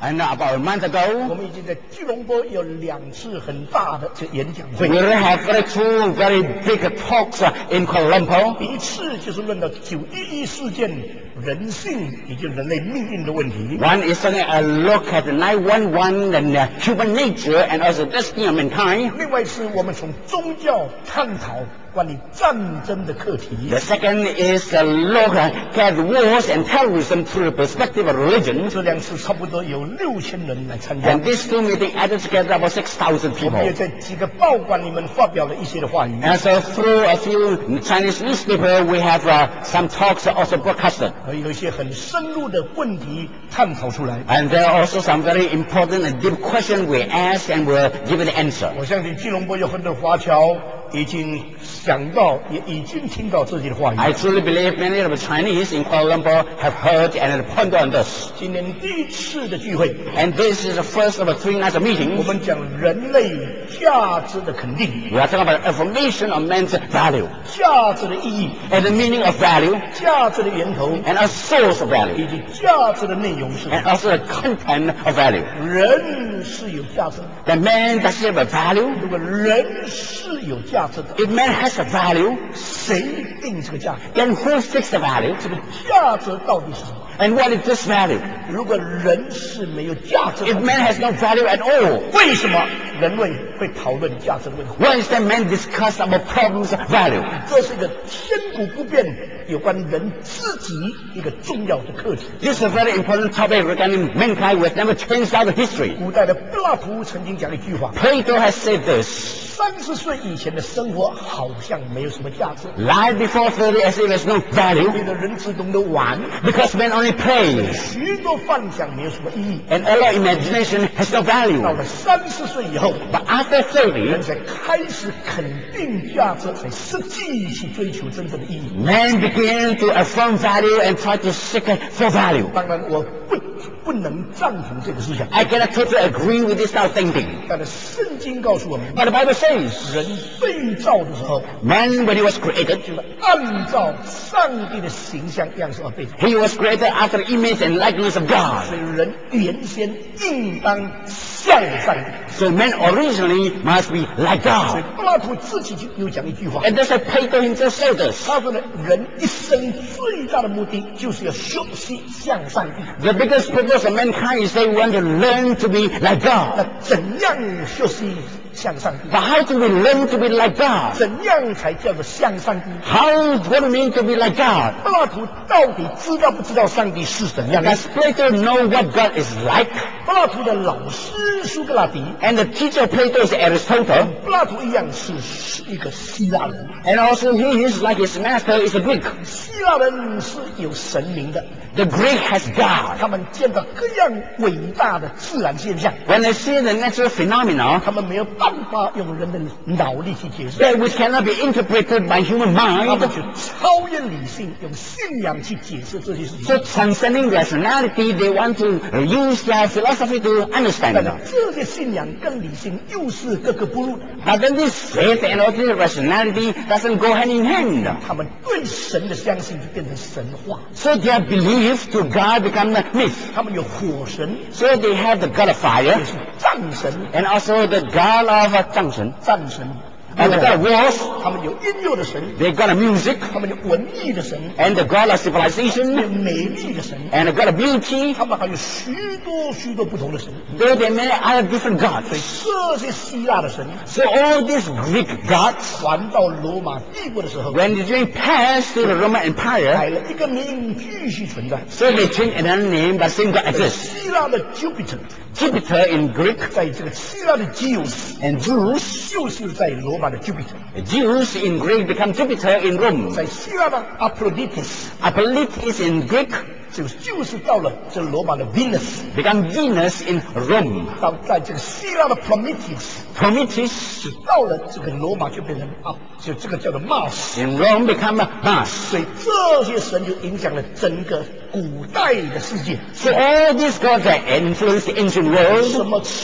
And about a month 我 ago, 们已经在吉隆坡有2次很大的这个演讲会 we， have two very big talks in Kuala Lumpur. 第一次就是论到911事件人性以及人类命运的问题。 One is taking a look at 911 and human nature and also destiny of mankind. 另外是我们从宗教探讨关于战争的课题。 The second is a look at wars and terrorism through the perspective of religion. 这2次差不多有6000人来参加。 And these two meetings added together about 6,000 我们也 people. 在几个报馆里面发表了一些的话语。 And so through a few Chinese newspapers, we have some talks also broadcasted. 有一些很深入的问题探讨出来。 And there are also some very important and deep questions we ask and we'll give it the answer. 我相信吉隆坡有很多华侨已经想到，也已经听到这些的话语。 I truly believe many of the Chinese in Kuala Lumpur have heard and pondered on this. 今年第1次的聚会， And this is the first of the 3 nights of 我 meetings. 们讲人类价值的肯定， We are talking about affirmation of man's value 价值的意义， and the meaning of value 价值的源头， and a source of 以 value 及价值的内容是什 and 么。 also the content of value. 人是有价值的， The man does he have a value? 如果人是有价值的， If man has a value, 谁定这个价值？ then who fixed the value? 这个价值到底是什么？ And what is this value? 如果人是没有价值 If 的， man has no value at all, 为什么人类会讨论价值的问题？ why is that man discuss about problems of value? 这是一个千古不变有关人自己一个重要的课题。 This is a very important topic regarding mankind who has never changed out of history. 古代的柏拉图曾经讲一句话 Plato has said this: ：30岁以前的生活好像没有什么价值， life before 30 as if there's no 因 value, 为人只懂得玩， because man only plays, 许多幻想没有什么意义。 and all our imagination has no 到 value. 了30岁以后， But after 30, 人才开始肯定价值，才实际去追求真正的意义。 man began to affirm value and try to seek for value. 当然，我不能赞同这个思想， I cannot totally agree with this style of thinking. 但是圣经告诉我们， But the Bible says, 人被造的时候， man, when he was created, 就是按照上帝的形象样式而被造。 he was created after the image and likeness of 所 God. 以人原先应当像上帝。 So man originally must be like 所以 God. 柏拉图自己就有讲一句话， And that's why Plato himself said this. 他说呢，人一生最大的目的就是要学习像上帝。 The biggest purpose of mankind is they want to learn to be like 那 God. 怎样学习像上帝？ But how do we learn to be like God? 怎样才叫做像上帝？ How, what do it mean to be like God? 柏拉图到底知道不知道上帝是怎样的？ Does Plato know what God is like? 柏拉图的老师苏格拉底， And the teacher of Plato is Aristotle. 柏拉图一样是一个希腊人。 And also he is like his master is a Greek. 希腊人是有神明的， The Greek has God. 他们见到各样伟大的自然现象， When they see the natural phenomena 他们没有办法用人的脑力去解释， that which cannot be interpreted by human 他 mind, 们去超越理性，用信仰去解释这些事情。 so transcending rationality, they want to use their philosophy to 但 understand 是 it. 这些信仰跟理性又是格格不入的， But then this faith and also rationality doesn't go hand in hand. 他们对神的相信就变成神话。 So their belief to God become a myth. 他们有火神， So they have the God of fire 也是战神、 and also the God of Junction. 战神， And the God of wars, 他们有音乐的神， they got a music 他们有文艺的神， and the God of 有 civilization 美丽的神， and the God of beauty. 他们还有许多不同的神。 Though they may other different 所以 gods. 这些希腊的神 So all these Greek gods, 传到罗马帝国的时候， when they during passed to the Roman 改 Empire, 了一个名继续存在。 so they changed another name, but same God exists. 希腊的 Jupiter， Jupiter in Greek 在这个希腊的 Zeus， and Zeus. 就是在罗马的 Jupiter， Zeus in Greek become Jupiter in Rome. 在希腊的 Aphrodite， Apollitis in Greek 就是到了这个罗马的 Venus， become Venus in Rome. 到在这个希腊的 Prometheus， Prometheus 到了这个罗马就变成就这个叫做 Mars。 in Rome become Mars. 所以这些神就影响了整个古代的世界。 So all these gods that influence the ancient 什 world, 么赤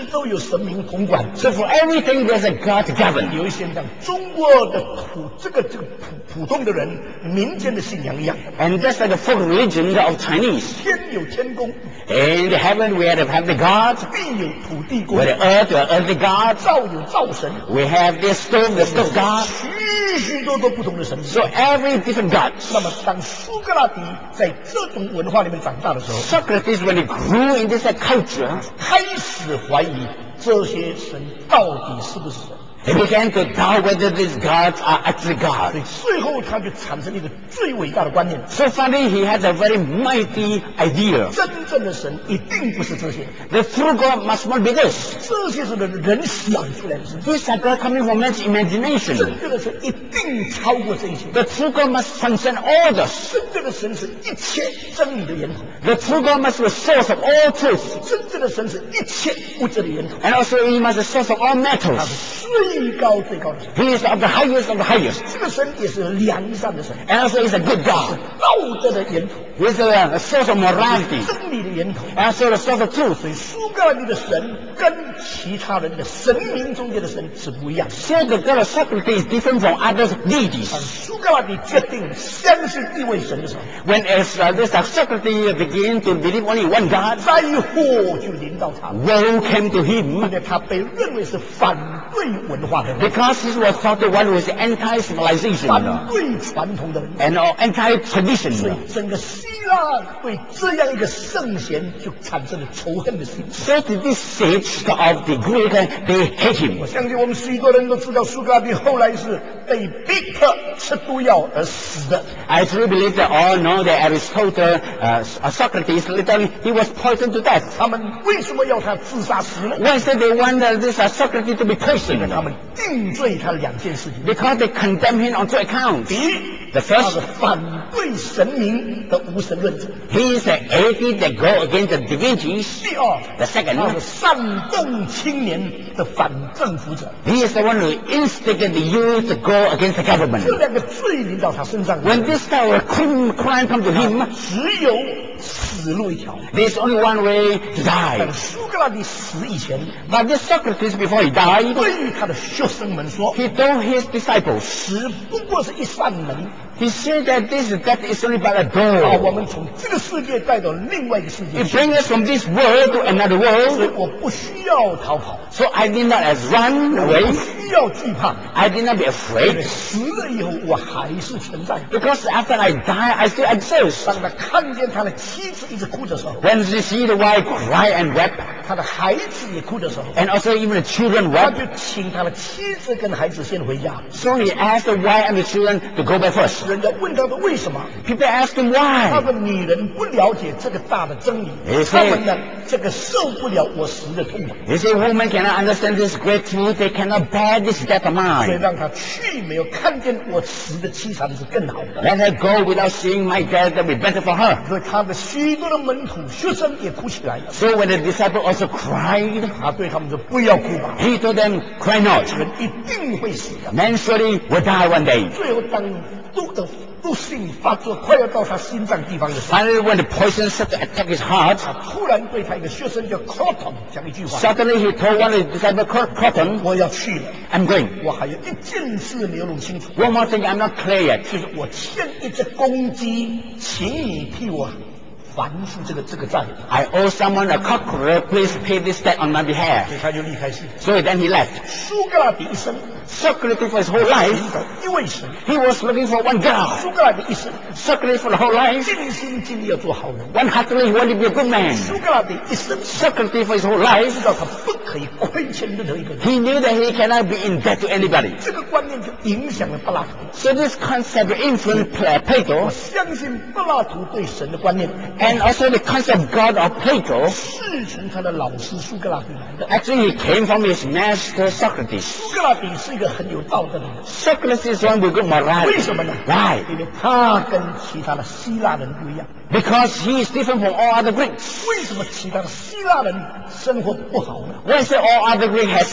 都有神明统管。 So for everything there's a God to govern. 有一些像中国的普通的人民间的信仰一样， And just like the folk religion of Chinese. 天有天公， In the heaven we have the gods. 地有土地公， With the earth we have earthly gods. 灶有灶神， We have the stove god. 许多不同的神明。 So every different gods. 那么当苏格拉底在这种文化里面长大的时候， Socrates, when he grew in this culture, 开始怀疑这些神到底是不是神。 he began to doubt whether these gods are actually 所 gods. 以最后他就产生了一个最伟大的观念： So finally he had a very mighty idea. 真正的神一定不是这些， The true God must not be this. 这些是人想出来的神。 These are God coming from man's imagination. 真正的神一定超过这一切。 The true God must transcend all this. 真正的神是一切真理的源头， The true God must be the source of all truth. 真正的神是一切物质的源头， And also he must be the source of all 他 metals. 是最高的神。 He is of the highest of the highest. 这个神也是良善的神， And also he's a good God. 道德的源头， He's a source of morality. 真理的源头。 And also the source of truth. 所以苏格拉底的神跟其他人的神明中间的神是不一样的。 So the God of Socrates is different from other deities. 苏格拉底决定相信一位神的时候， When this Socrates began to believe only one God, 灾祸就临到他， woe came to 因 him 为他被认为是反对文化的人， because he was thought the one who was 反 anti-civilization 对传统的人。 and 所 anti-tradition. 以整个希腊对这样一个圣贤就产生了仇恨的心。 So to this stage of the Greek, they hate him. 我相信我们许多人都知道，苏格拉底后来是被逼迫吃毒药而死的。 I truly believe that all know that Aristotle, Socrates, literally, he was poisoned to death. 他们为什么要他自杀死呢？ Why said they want this Socrates to be 他 poisoned? 们定罪他两件事情： Because they condemn him on two accounts. 第一， The 他 first, 是反对神明的无神论者； he is an atheist that go against the divinities. 第二， The 他是 second, 煽动青年的反政府者。 he is the one who instigated the youth to go against the 这 government. 两个罪临到他身上， When this type of crime comes to him, 只有死路一条。 there's only one way to 但 die. 苏格拉底死以前， But this Socrates, before he died, 对他的学生们说 he told his disciples, 死不过是一扇门， he said that this death is only but a 把我 door. 们从这个世界带到另外一个世界 It 去。 brings us from this world to another 所以 world. 我不需要逃跑， So I did not as run 我 away. 不需要惧怕， I did not be 因为 afraid. 死了以后我还是存在。 Because after I die, I still exist. 当他看见他的妻子一直哭的时候， When you see the wife cry and weep, 他的孩子也哭的时候， and also even the children 他 wept, 就请他的妻子跟孩子先回家。 so he asked the wife and the children to go back first. 人家问他的为什么， People asked him 他 why. 说女人不了解这个大的真理， He 他 said- 们呢这个受不了我死的痛苦， He said, women cannot understand this great truth. They cannot bear this death of 所以 mine. 让他去没有看见我死的凄惨是更好的。 Let her go without seeing my death. That will be better for her. 所以他的许多的门徒学生也哭起来了。 So when the disciple also cried, 他对他们说：“不要哭吧， he told them, cry not. 人一定会死的。 Men surely will die one day. ” 最后当毒性发作，快要到他心脏地方的时候， Finally, when the poison started to attack his heart, 他突然对他一个学生叫 Croton 讲一句话 suddenly he told one of the disciples, Cotton, 我要去了， I'm going. 我还有一件事没有弄清楚， One more thing, I'm not clear yet. 就是我欠一只公鸡，请你替我还付这个债。 I owe someone a cockerel. Please pay this debt on my behalf. 所以他就离开世界。 So then he left. 苏格拉底一生 Socrates for his whole life, 寻找一位神， he was looking for one God. 苏格拉底一生 Socrates for the whole life, 尽心尽力要做好人。 one-heartedly wanted to be a good man. 苏格拉底一生 Socrates for his whole life, 知道他不可以亏欠任何一个人， he knew that he cannot be in debt to anybody. 这个观念就影响了柏拉图。 So this concept influenced 我 Plato, 相信柏拉图对神的观念 and also the concept of God of Plato. 是从他的老师苏格拉底来的。 Actually, he came from his master Socrates. 苏格拉底是一个很有道德的人， Socrates is one with good 为 morality. 什么呢？ Why? 因为他跟其他的希腊人不一样。 Because he is different from all other Greeks. 为什么其他的希腊人生活不好呢？ Why Why is all other Greek has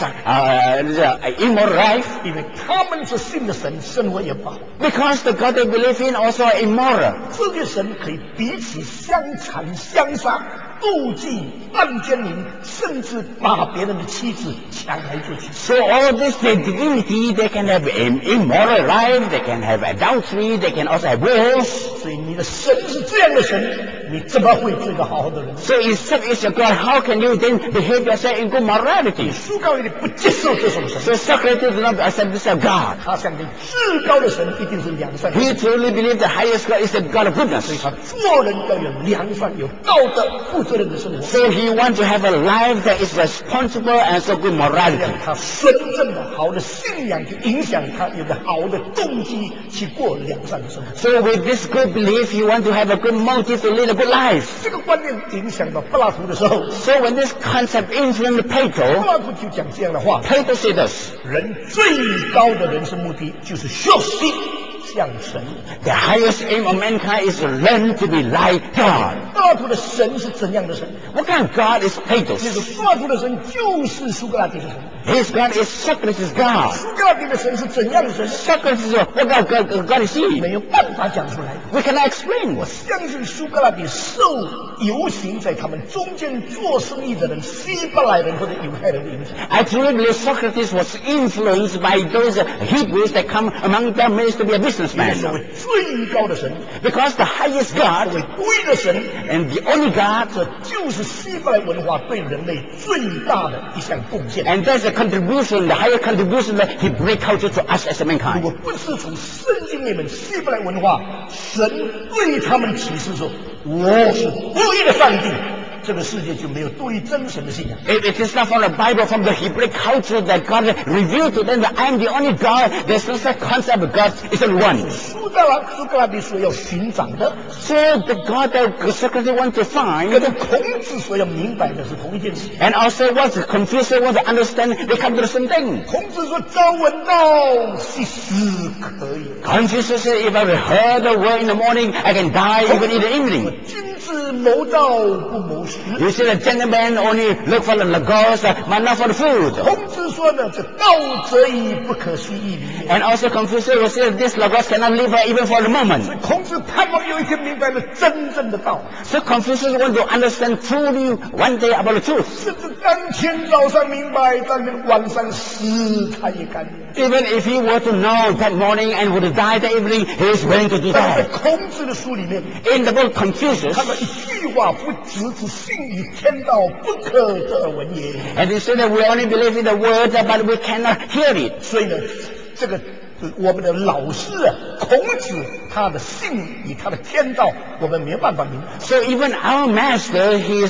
immoral life? 因为他们所信的神生活也不好。 Because the God they believe in also are immoral. 这些神可以彼此相残相杀，妒忌、暗奸淫，甚至把别人的妻子抢来做去。 So all this divinity, they can have immoral life, they can have adultery, they can also have wars. 所以你的神是这样的神，你怎么会做一个好好的人？ So if such is your God, how can you then behave yourself in good morality? 苏格拉底不接受这种神， So Socrates did not accept this of God. 他相信至高的神一定是良善的。 He truly believed the highest God is the God of goodness. 他做人要有良善、有道德、负责任的生活。 So he wants to have a life that is responsible and so good 这 morality. 样他真正的好的信仰去影响他有个好的动机去过良善的生活。 So with this good belief, you want to have a good motive to lead a good life. 这个观念影响到柏拉图的时候， So when this concept influenced 柏 Plato, 拉图就讲这样的话： Plato said this, 人最高的人生目的就是学习像神。 the highest aim of mankind is to learn to be like God. 柏拉图的神是怎样的神？ What kind of God is 那 Plato's? 个柏拉图的神就是苏格拉底的神。 His God is Socrates' God. 苏格拉底的神是怎样的神？ Socrates, what God is he? 没有办法讲出来。 We cannot explain. 我相信苏格拉底受游行在他们中间做生意的人，希伯来人或者犹太人的影响。 I truly believe Socrates was influenced by those Hebrews that come among them managed to be a 因为 businessman. 所谓最高的神， Because the highest 所 God 谓唯一的神， and the only God, 这就是希伯来文化对人类最大的一项贡献。 and that's the contribution, the higher contribution that Hebrew culture to us as a 如 mankind. 果不是从圣经里面希伯来文化，神对他们启示说：“我是唯一的上帝。”这个世界就没有对于真神的信仰。 If it is not from the Bible, from the Hebrew culture that God revealed to them that I am the only God, there's no such concept of God, it's only one. 苏格拉底所要寻找的， So the God that Socrates wants to 跟 find, 孔子所要明白的是同一件事。 and also what the Confucius wants to understand, they come to the same thing. 孔子说：“朝闻道，夕死可以。 Confucius said, if I heard the word in the morning, I can die even in the evening. 君子谋道不谋食。” You see, the gentleman only look for the logos, but not for the food. 孔子说呢：“这道则已，不可思议离也。” And also Confucius will say this logos cannot live even for the moment. 孔子盼望有一天明白了真正的道， So Confucius want to understand truly one day about the truth. 甚至当天早上明白，当天晚上死他也甘愿。 Even if he were to know that morning and would die that evening, he is willing to do 但是在 that. 孔子的书里面， In the book Confucius, 他们一句话不只信于天道，不可得而闻也。 and he said that we only believe in the word, but we cannot hear it. 所以呢，这个我们的老师啊，孔子他的信与他的天道，我们没有办法明白。 So even our master, his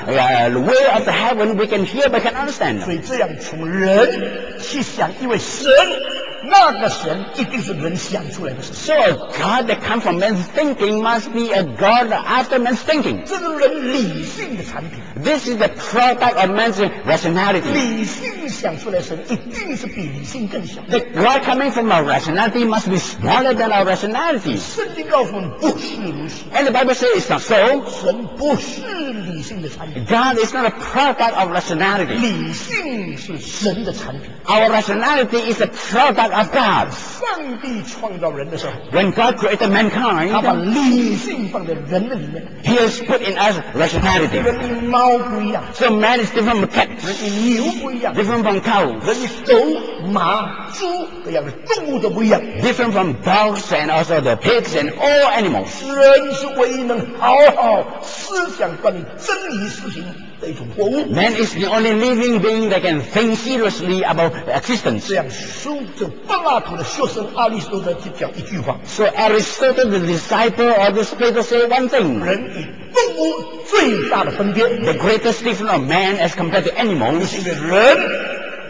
way of the heaven, we can hear but can understand. 所以这样从人去想一位神，那个神一定是人想出来的神。 So a God that comes from man's thinking must be a God after man's thinking. 这是人理性的产品， This is the product of man's rationality. 理性想出来的神一定是比理性更小。 The God coming from our rationality must be smaller than our rationality. 圣经告诉我们不是如此， And the Bible says it's not so. 神不是理性的产品， God is not a product of rationality. 理性是神的产品。 Our rationality is a product of God. 上帝创造人的时候， When God created 他把 mankind, 理性放在人的里面。 He has put in us 人 rationality. 与猫不一样， So man is different from cat, 人与牛不一样， different from cow, 人与狗、马、猪各样的动物都不一样。 different from dogs and also the pigs and all animals. 人是唯一能好好思想关于真理事情的一种活物。 Man is the only living being that can think seriously about existence. 这样，这柏拉图的学生阿里士多德就讲一句话： So Aristotle, the disciple of this Plato, say one thing. 人与动物最大的分别， The greatest difference of man as compared to 就 animals 是因为人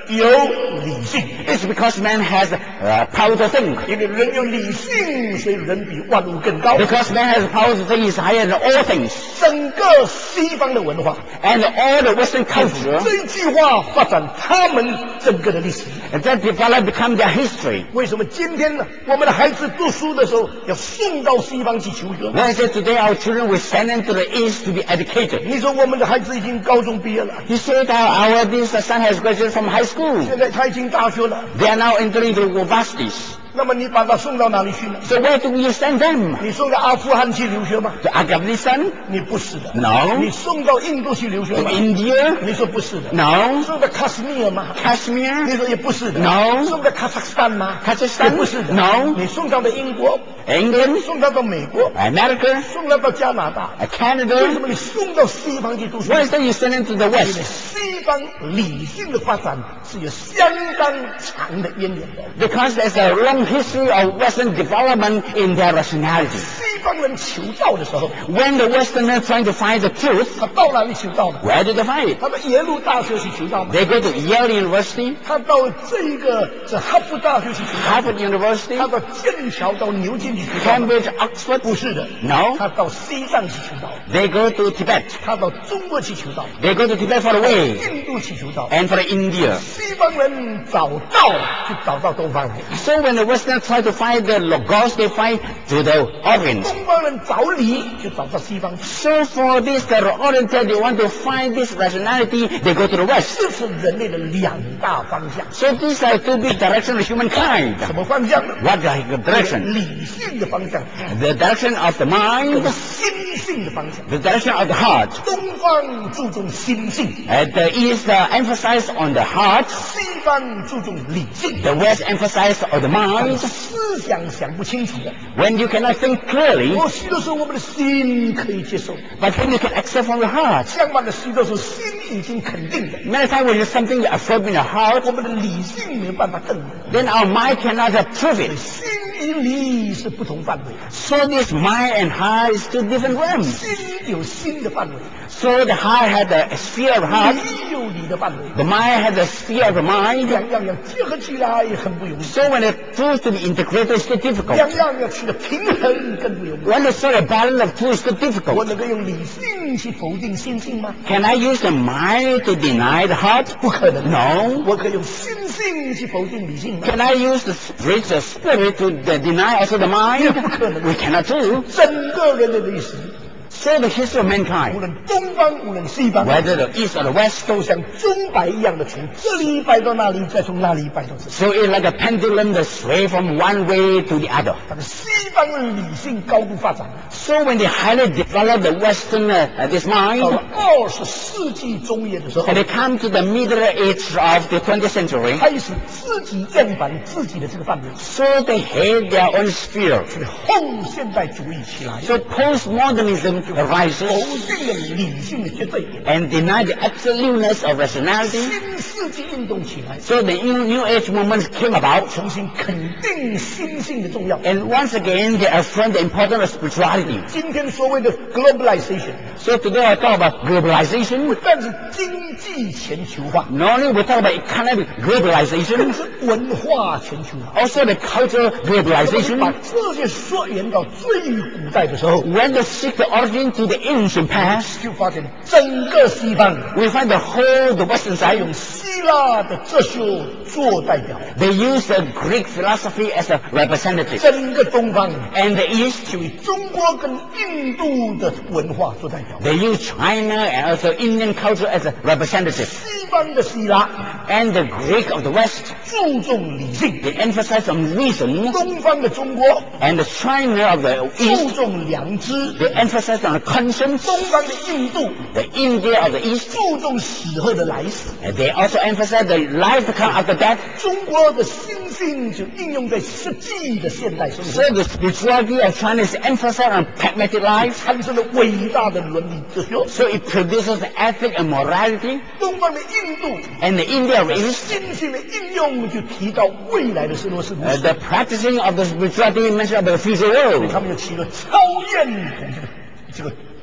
有理性。 It's because man has power to think. 因为人有理性，所以人比万物更高。 Because man has power to think is higher than all things. 整个西方的文化 And all the Western culture 这一句话发展他们整个的历史。 that develop become their history. 为什么今天呢？我们的孩子读书的时候要送到西方去求学？ Why is it today our children will send them to the East to be educated? 你说我们的孩子已经高中毕业了， You say that our this son has graduated from high school. 现在他已经大学了， They are now entering the universities. 那么你把他送到哪里去呢？ So where do we send them? 你送到阿富汗去留学吗？ To Afghanistan? 你不是的。 No. 你送到印度去留学 To 吗？ India? 你说不是的。 No. 送到喀什米尔吗？ Kashmir? 你说也不是的。 No. 送到卡萨克斯坦吗？ Kazakhstan? 也不是的。 No. 你送到了英国， England? 送到美国， America? 送到加拿大。为 Canada? 什么你送到西方去读书？ Why is that you send them to the 因为 West? 西方理性的发展是有相当长的渊源的。 Because there's a long history of Western development in their rationality. 西方人求道的时候， When the Westerners trying to find the truth, 他到哪里求道呢？ where do they find it? 他到耶鲁大学去求道吗？ They go to Yale University, 他到这哈佛大学去求道吗？ Harvard University, 他到剑桥到牛津去求道吗？ Cambridge, Oxford. 不是的， No. 他到西藏去求道， They go to Tibet. 他到中国去求道， They go to Tibet for the way. 印度去求道。 And for India. 西方人找道就找到东方人， So when the Westerners try to find the Logos, they find to the Orient. 东方人找理就找到西方去。 So for this, the Oriental, they want to find this rationality, they go to the West. 这是人类的两大方向。 So these are two big directions of humankind. 什么方向呢？ What are the direction? 理性的方向， The direction of the mind, 心性的方向。 the direction of the heart. 东方注重心性， The East emphasize on the heart, 西方注重理性。 the West emphasize on the mind. 思想想不清楚的， When you cannot think clearly, 许多时候我们的心可以接受， but then you can accept from your heart. 相反的，许多时候心已经肯定的， Many times when it's something you affirm in your heart, 我们的理性没有办法证明。 then our mind cannot prove it. 心与理是不同范围的， So this mind and heart is two different realms. 心有心的范围， So the heart has the sphere of heart, 理有理的范围， the mind has the sphere of the mind. 两样要结合起来也很不容易， So when the two to be integrated is too 两 difficult. 样要取得平衡更不容易。 When the sort of balance of two is too 我 difficult. 能够用理性去否定心性吗？ Can I use the mind to deny the heart? 不可能。 No. 我可以用心性去否定理性吗？ Can I use the spirit to deny also the mind? We cannot do. 整个人类的历史， So the history of 无 mankind, 论东方，无论西方， whether the East or the West, 都像钟摆一样的从这里摆到那里，再从那里摆到这里。 so it's like a pendulum that sway from one way to the other. 但是西方的理性高度发展， So when they highly develop the Western this 到 mind, 了20世纪中叶的时候 and，they come to the middle age of the 20th century, 开始自己建版自己的这个范围， so they had their own sphere. 后现代主义起来， So postmodernism 否 arises 定了理性的绝对， and deny the absoluteness of rationality. 新世纪运动起来， So the New Age movement came about, 重新肯定心性的重要。 and once again they affirmed the importance of spirituality. 今天所谓的 globalization， So today I talk about 不 globalization. 但是经济全球化， Not only we talk about economic 更 globalization, 是文化全球化。 also the cultural 把 globalization. 这些溯源到最古代的时候， When they seek the origin to the ancient past, 就发现整个西方 we find the whole the Western side 用希腊的哲学做代表， they use the Greek philosophy as a representative, 整个东方 and the East 就以中国跟印度的文化做代表。 they use China and also Indian culture as a representative, 西方的希腊 and the Greek of the West 注重理性， they emphasize on reason, 东方的中国 and the China of the 注 East 重良知， they emphasize on the conscience, 东方的印度 the India of the East 注重死后的来死。 and they also emphasize the life to come after death. 中国的心性就应用在实际的现代生活 So，the spirituality of China is emphasized on pragmatic life, 产生了伟大的伦理哲学。 so it produces ethic and morality. 东方的印度 And the India of the East, 心性的应用就提到未来的生活是如此， the practicing of the spirituality mentioned about the future world. 他们就起了超验统这个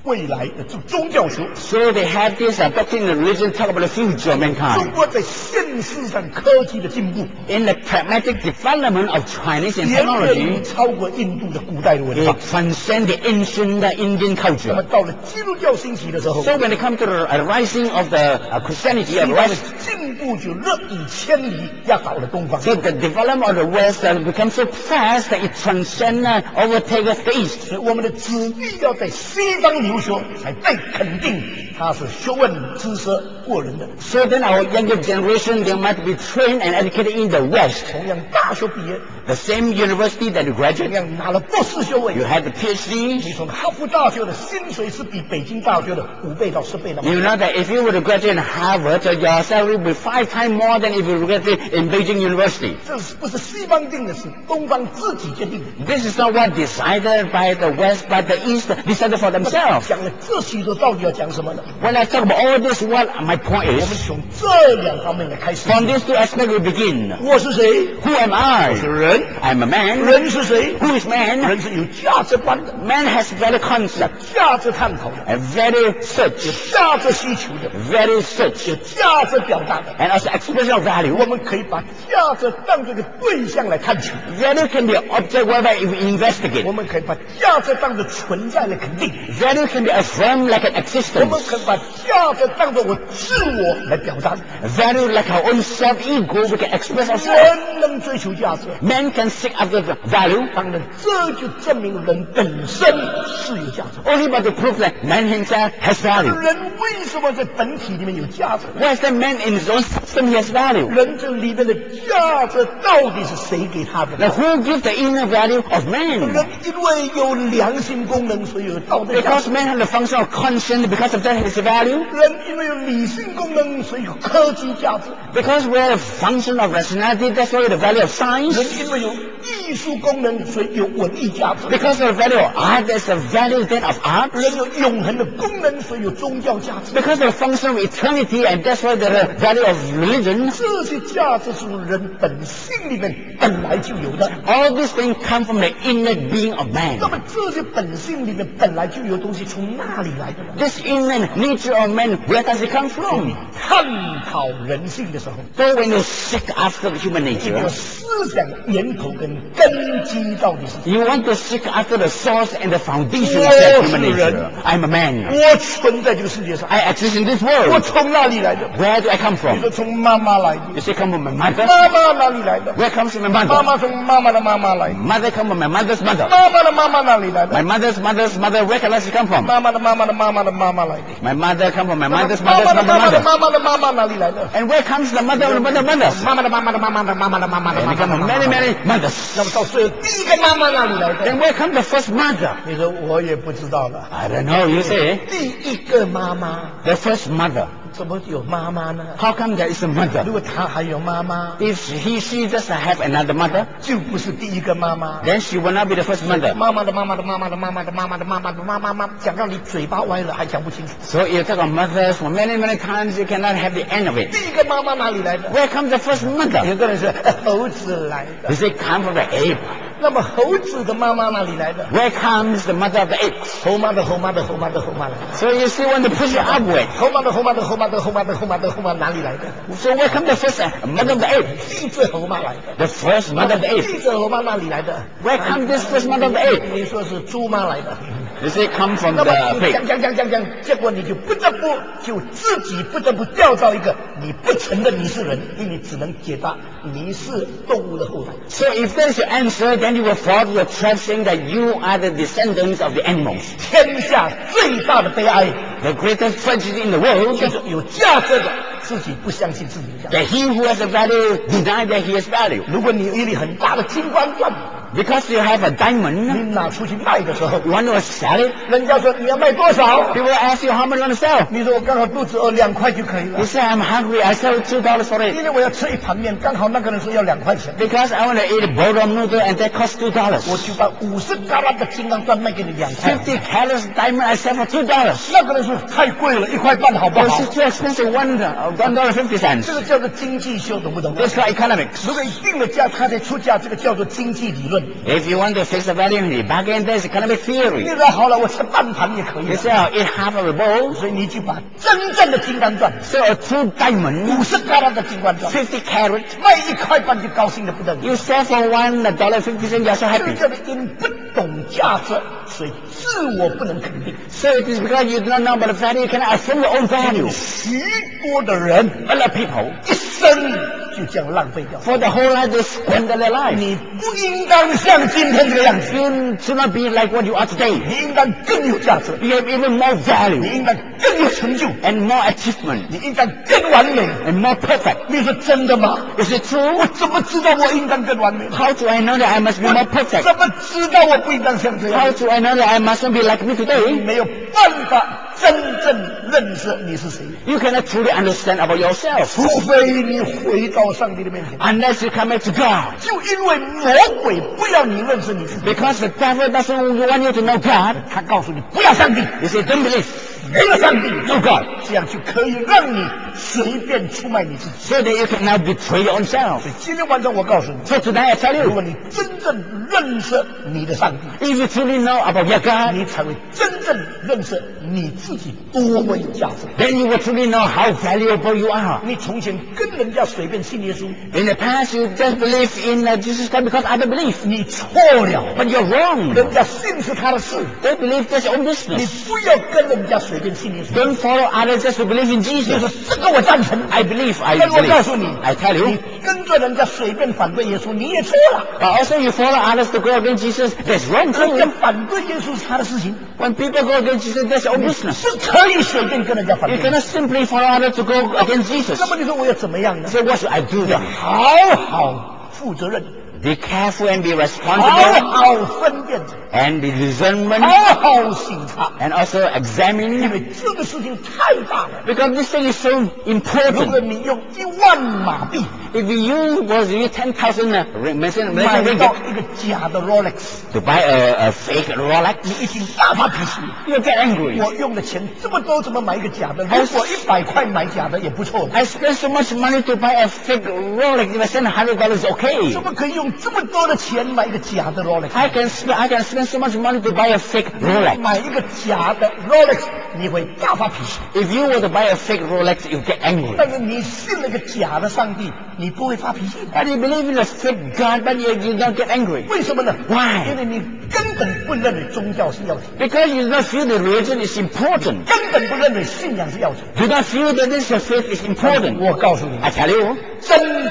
未来的宗教学。 So they have this doctrine and religion talk about the future of 中 mankind. 国在现世上科技的进步， In the pragmatic development of Chinese and 远远 technology, 超过印度的古代的文 it 化。 transcends the ancient Indian 那么 culture. 到了基督教兴起的时候， So when it comes to the rising of the Christianity 西 of the 方的 West, 进步就日以千里压倒了东方。 so the development of the West becomes so fast that it transcends, overtakes the East. 所以我们的子弟要在西方留学，才被肯定他是学问知识过人的。 So then our younger generation, they might be trained and educated in the West. 同样大学毕业， The same university that you 同 graduate, 样拿了博士学位 you。had the 你 PhD. 从哈佛大学的薪水是比北京大学的5倍到10倍那么 You 高。 know that if you were to graduate in Harvard, your salary would be 5 times more than if you graduate in Beijing University. 这是不是西方定的，是东方自己决定的。 This is not what decided by the West, but the East decided for themselves. 讲了这许多，到底要讲什么呢？ When I talk about all this, what my point 我们 is, 从这2方面来开始。 from these two aspects we begin. 我是谁？ Who am 我是 I? 人。 I'm a man. 人是谁？ Who is man? 人是有价值观的， Man has value concept, 价值探讨的， and value 有 search, 价值需求的， value search, 有价值表达的。 and also expression of 我 value. 们可以把价值当这个对象来看取， Value can be an object whereby we investigate. 我们可以把价值当作存在来肯定， Value can be affirmed like an 我们 existence. 可以把价值当作我自我来表达。 Value like our own self-ego, we can express ourselves. 人能追求价值， Man can seek after the value 当然这就证明人本身是有价值。 only by the proof that man himself has value. 人为什么在本体里面有价值？ Why is the man in his own system he has value? 人这里面的价值到底是谁给他的？ Now who gives the inner value of man? 人因为有良心功能，所以有道德价值。 Because man has the function of conscience, because of that his value. 人因为有理性功能，所以有科技价值。 Because we have a function of rationality, that's why the value of 人 science. 因为有艺术功能，所以有文艺价值。 Because of the value of art, there's a value then of art. 人有永恒的功能，所以有宗教价值。 Because of the function of eternity, and that's why there's a value of religion. 这些价值是人本性里面本来就有的。 All these things come from the inner being of 那 man. 么这些本性里面本来就有东西，从哪里来的呢？ This inner nature of man, where does it come 你 from? 探讨人性的时候， So when you seek after the human 你的 nature, 思想源头跟根基到底是什么？ you want to seek after the source and the foundation of that human nature. I'm a man. 我存在这个世界上， I exist in this 我 world. 从哪里来的？ Where do I come 你 from? 说从妈妈来的， You say come from my mother. 妈妈哪里来的？ Where comes from my 妈 mother? 妈从妈妈的妈妈来的， Mother come from my mother's mother. 妈妈的妈妈哪里来的 My？mother's mother's mother. Where can I come from? 妈妈的妈妈的妈妈的妈妈来的。 My mother come from my 妈 mother's 妈 mother's 的 mother 妈妈的 mother. 妈妈的妈妈哪里来的？ And where comes the mother of the mother mothers? 妈妈的妈妈的妈妈的妈妈的妈妈的 And 妈 we come 妈的 from 妈妈 many, 的。 many mothers. 那么到最后第一个妈妈哪里来的？ Then where comes the first mother? 你说我也不知道了。 I don't know, you say. 第一个妈妈 The first mother. 怎么有妈妈呢？ How come there is a mother? 如果她还有妈妈， If he, she does have another mother, 就不是第一个妈妈。 then she will not be the first mother. 妈妈的妈妈的妈妈的妈妈的妈妈的妈妈的妈妈，讲到你嘴巴歪了还讲不清楚。 So you talk of mothers for many, many times, you cannot have the end of it. 第一个妈妈哪里来的？ Where comes the first mother? 有个人说猴子来的 You，say come from the ape. 那么猴子的妈妈哪里来的？ Where comes the mother of the ape? 猴妈的猴妈的猴妈的猴妈来的。 So you see when they push it upward. 猴妈的猴妈的猴妈的猴妈的猴妈的猴妈哪里来的？ So where comes the first mother of the ape? 地质猴妈来的。 The first mother of the ape. 地质猴妈哪里来的？ Where comes this first mother of the ape? 你说是猪妈来的。 You say come from 那 the 么你 pig. 讲，结果你就不得不就自己不得不掉到一个你不承认你是人，因为你只能解答你是动物的后代。 So if that is your answer, then you will fall to the trap saying that you are the descendants of the animals. 天下最大的悲哀 The greatest tragedy in the world 就是有价值的自己不相信自己的价值。 that he who has a value deny that he has value. 如果你有一粒很大的金光钻， Because you have a 你 diamond, 拿出去卖的时候， you want to sell it. 人家说你要卖多少？ People ask you how much you want to sell. 你说我刚好肚子饿，2块就可以 You 了。 say I'm hungry, I sell $2 for it. 因为我要吃一盘面，刚好那个人说要2块钱， Because I want to eat a bowl of noodle and that costs $2. 我就把50卡拉的金刚钻卖给你2块。 50 carats diamond I sell for $2. 那个人说太贵了，1块半好不 Well, 好？ it's too expensive, $1.50. 这个叫做经济学，懂不懂啊？ That's called economics. 如果你定了价，他才出价，这个叫做经济理论。 If you want to fix the value, you bargain this economic 你 theory. 说好了，我吃半盘也可以 You 了。 say, I'll eat half of the bowl. 所以你就把真正的金刚钻， So a true diamond, 50卡拉的金刚钻， 50 carat, 卖1块半就高兴的不得了。 you sell for $1.50, you're so 这 happy. 叫做因不懂价值，所以自我不能肯定。 So it is because you do not know about the value, you cannot affirm your own value. 许多的人 A lot of people, 一生就这样浪费掉。 for the whole life, they squander their life. 你不应当像今天这个样子， You should not be like what you are today. 你应当更有价值， You have even more 你 value 应当更有成就， and more achievement 你应当更完美。 and more perfect. 你说真的吗？ Is it 我 true? 怎么知道我应当更完美？ How do I know that I must be 我 more perfect? 怎么知道我不应当像这 How 样？ do I know that I must not be like me 你 today? 没有办法真正认识你是谁， You cannot truly understand about yourself 除非你回到上帝的面前。 unless you come back to God. 就因为魔鬼不要你认识你自己， Because the devil doesn't want you to know God. 他告诉你不要上帝， He said, don't believe, 没有上帝， no God. 这样就可以让你随便出卖你自己。 So that you can now betray your own self. 今天晚上我告诉你， So tonight I tell 如 you, 果你真正认识你的上帝， if you truly know about your God, 你才会真正认识你自己多么有价值。 then you will truly know how valuable you are. 你从前跟人家随便信耶稣， In the past, you just believe in Jesus Christ because others believe. 你错了， But you're wrong. 人家信是他的事， They believe that's your own 你 business. 不要跟人家随便信耶稣。 Don't follow others just to believe in 你说 Jesus. 这个我赞成， I believe, I 但是我告诉你 believe. I tell 你 you. 跟着人家随便反对耶稣，你也错了。 But also you follow others to go against Jesus, that's wrong 人家 too. 反对耶稣是他的事情， When people go against Jesus, that's your own business. 不可以随便跟人家反 You 对。 cannot simply follow others to go against Jesus. 那么你说我要怎么样呢？ So what should I do 要 then? 好好负责任， Be careful and be 好 responsible 好分辨， and be discernment 好好审查， and also 因 examine 为这个事情太大了。 because this thing is so 如果 important. 你用10000马币 If you use 10,000 Malaysian 买 ringgit 到一个假的 Rolex， to buy a fake Rolex, 你一定大发脾气。 you'll get angry. 我用的钱这么多，怎么买一个假的？如果100块买假的也不错， I spent so much money to buy a fake Rolex. If I spend $100, 怎 okay. 么可以用这么多的钱买一个假的 Rolex？ I can spend so much money to buy a fake Rolex. 买一个假的 Rolex，你会大发脾气。 If you were to buy a fake Rolex, you get angry. 但是你信了个假的上帝，你不会发脾气。 But you believe in a fake God, but you don't get angry. 为什么呢 Why? 因为你根本不认为宗教是要紧， Because you do not feel the religion is important. 根本不认为信仰是要紧。 Do not feel that this faith is important. 我告诉你， I tell you, 真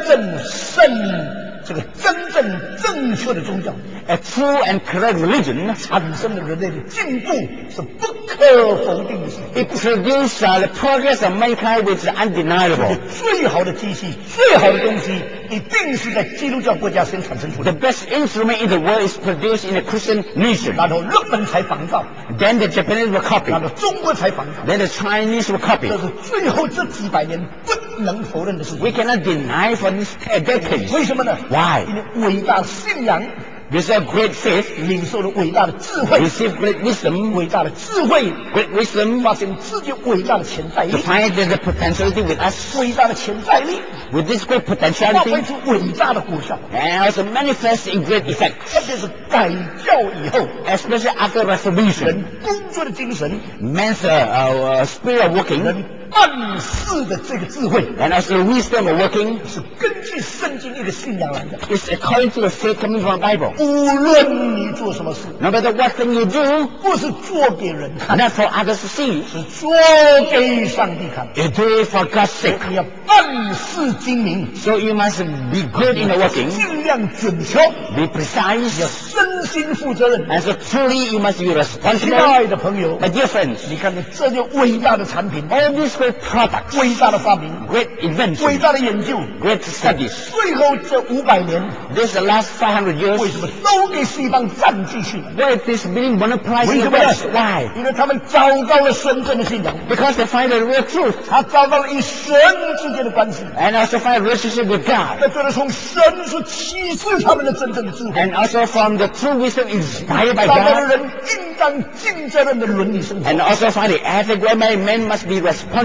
正正确的宗教 a true and correct religion, 产生了人类的进步是不可否定的事。 it produces the progress of mankind which is undeniable. 最好的机器，最好的东西，一定是在基督教国家先产生出 The 来， best instrument in the world is produced in a Christian nation. 然后日本才仿造， Then the Japanese will copy. 然后中国才仿造， Then the Chinese will copy. 这是最后这几百年不能否认的事情。 We cannot deny for these decades. 为什么呢 Why? 因为伟大的信仰 With a great faith, 领受了伟大的智慧， receive great wisdom, 伟大的智慧 great wisdom 发现自己伟大的潜在 to 力， find there's a potentiality with us. 伟大的潜在力 With this great 发挥 potentiality 出伟大的果效。 and also manifest in great effect, 特别是改教以后， especially after Reformation. 人工作的精神， Man's spirit of working 人办事的这个智慧， and also the wisdom of working 是根据圣经一个信仰来的。 is according to the faith coming from the Bible. 无论你做什么事， No matter what thing you do, 不是做给人看， not for others to see, 是做给上帝看。 you do it for God's sake. 你要办事精明， So you must be good in the working, 尽量准确， be 要 precise, 身心负责任。 and so truly you must be 亲 responsible. 爱的朋友， My dear friends, 你看看这些伟大的产品、 all these great products, 伟大的发明、 great 伟 inventions, 大的研究， great studies, 最后这500年， this the last 500 为 years, 什么都给西方占据去了？ where it is being monopolized 为 in 什 the 么呢 West? Why? 因为他们找到了真正的信仰， Because they find the real truth 他找到了与神之间的关系， and also find a relationship with God. 他觉得从神是启示他们的真正的智慧， And also from the true wisdom inspired by 找到了 God. 人应当尽责任的伦理生活 And，also find the ethic where men must be responsible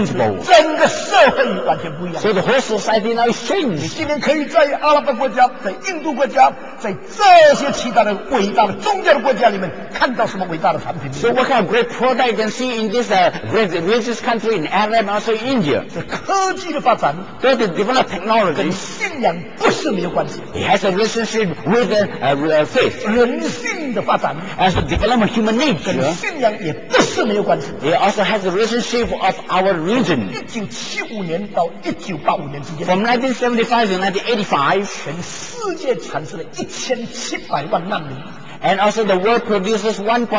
uncomfortable. 整个社会完全不一样。 So the whole society now is 你 changed. 今天可以在阿拉伯国家、在印度国家、在这些其他的伟大的宗教的国家里面看到什么伟大的产品？ So what kind of great product you can see in this great religious country in Arab and also in India? 这科技的发展 So the developed 跟 technology, 信仰不是没有关系， it has a relationship with faith. 人性的发展 As the development of human 跟 nature, 信仰也不是没有关系。 it also has a relationship of our religion. 1975年到1985年之间， From 1975 to 1985, 全世界产生了1700万难民， and also the world produces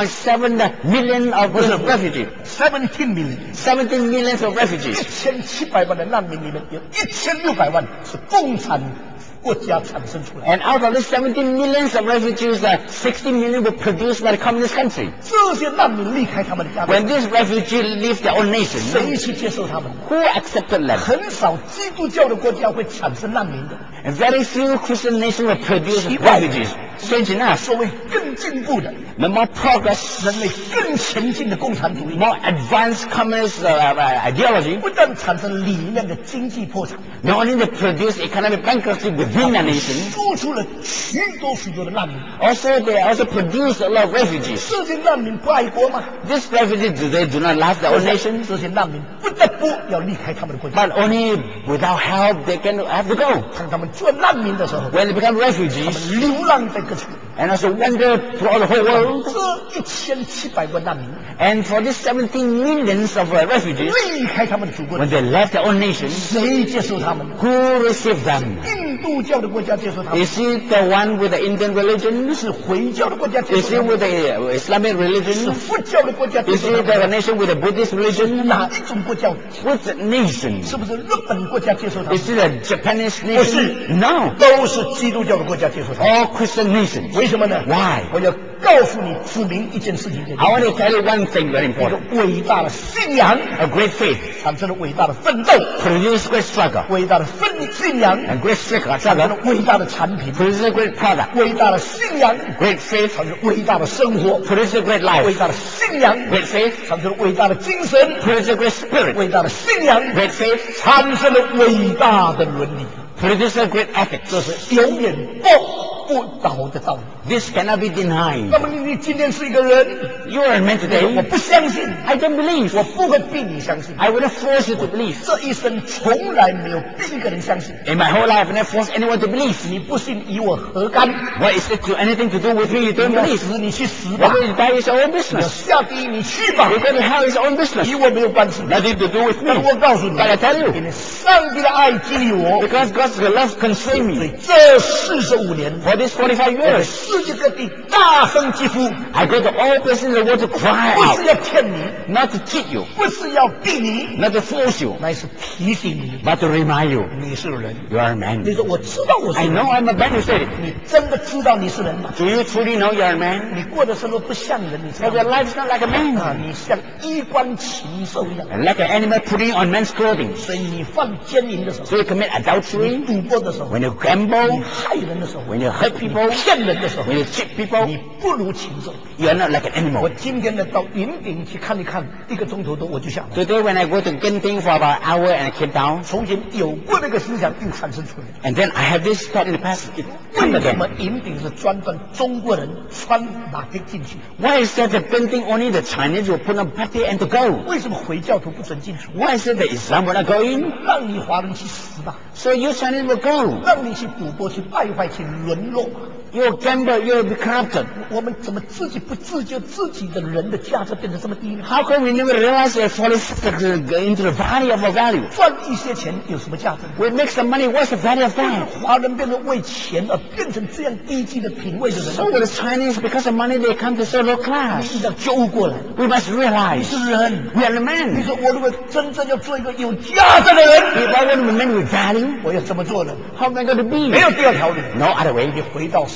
1.7 million of refugees. 17 million， 17 millions of refugees. 1700万的难民里面有1600万是共产国家产生出来的。 And out of these 17 millions of refugees, 60 million were produced by the communist country. 这些难民离开他们的家 When 庭， these refugees leave their own nation, 谁去接受他们？ who accepted them? 很少基督教的国家会产生难民的。 And very few Christian nations will produce Right. refugees. Strange enough, 所谓更进步的、 the more progress, 人类更前进的共产主义， more advanced communist ideology, 不但产生里面的经济破产， not only they produce economic bankruptcy within the nation, 输出了许多的难民。 also they also produce a lot of refugees. 这些难民不爱国吗？ These refugees, they do not love their own nation, 这些难民不得不要离开他们的国家。 but only without help they can have to go. 当他们做难民的时候， When they become refugees 流浪在各处。 and also wander throughout the whole world, 这1700万难民 and for these 17 millions of refugees, 离开他们的祖国， when they left their own nation, 谁接受他们？ who received them? 印度教的国家接受他们， Is it the one with the Indian religion? 是回教的国家接 Is 受 it 他们， with the Islamic 是 religion? 佛教的国家接 Is 受他 it the 们。 nation with the Buddhist religion? 哪一种国家？ Which nation? 是不是日本国家接受他们？ Is it a Japanese 不是 nation? No. 都是基督教的国家接受他们。 All Christian nations. 为什么呢 Why? 我要告诉你，指明一件事情， I want to tell you one thing very 一个 important. 伟大的信仰 A great faith 产生了伟大的奋斗， produces great struggle. 伟大的信仰 And great struggle 产生了伟大的产品， produces a great product. 伟大的信仰 Great faith 产生伟大的生活， produces a great 伟 life. 大的信仰 Great faith 产生了伟大的精神， produces a great spirit. 伟大的信仰 Great faith 产生了伟大的伦理， produces a great ethics. 这是永远不倒的道理。 This cannot be 那 denied. 么你今天是一个人， You are a man 我 today. 不相信， I don't believe. 我不会逼你相信。 I wouldn't force you to believe. 这一生从来没有逼一个人相信， In my whole life, I never forced anyone to believe. 你不信与我何干？ What is it to anything to do with me? You don't 你要 believe. 死你去死吧， Whether you die is your own 你要 business. 下地狱你去吧， You go to hell is your own business. 与我没有关系。 Nothing to do with 但 me. 是我告诉你， But I tell you, 因为上帝的爱激励我， because God's love constrained 所以 me 这45年， for these 45 我在 years. 世界各地大声疾呼， I go to all places in the world to cry 不是 out, 要骗你， not to cheat you, 不是要逼你， not to force you, 乃是提醒你， but to remind you 你是人。 you are a man. 你说我知道我是 I 人， know I'm a man, you said it. 你真的知道你是人吗？ Do you truly know you're a man? 你过的生活不像人，你知道 But your 吗？ life is not like a man. 啊，你像衣冠禽兽一样， And like an animal putting on men's clothing. 所以你犯奸淫的时候， So you commit 你 adultery, 赌博的时候， when you 你 gamble, 害人的时候， when you hurt 你 people, 骗人的时候， when you cheat people, 你不如禽兽。 you are not like an 我 animal. 今天呢到云顶去看一看，1个钟头多我就下来。 Today when I go to Genting for about an hour and I came down, 从前有过那个思想又产生出来。 and then I had this thought in the past, it came 为什 again. 么云顶是专专中国人穿马丁进去？ Why is it that Genting only the Chinese will put on party and to go? 为什么回教徒不准进去？ Why is it that Islam will not go in? 让你华人去死吧， So you Chinese will go. 让你去赌博、去败坏、去沦落吧。 You will gamble, you will be corrupted. 我们怎么自己不自觉自己的人的价值变成这么低呢？ How come we never realize we're falling into the valley of our value? 赚一些钱有什么价值？ We make some money, what's the value of 为什么 that? 华人变成为钱而变成这样低级的品味的人？ So with the Chinese, because of money, they come to so low 你 class. 一定要觉悟过来。 We must 你 realize 是人， we are the 你 man. 说我如果真正要做一个有价值的人， If I want to be men with value, 我要怎么做呢？ how am I going to be? 没有第二条路， No other way. 你回到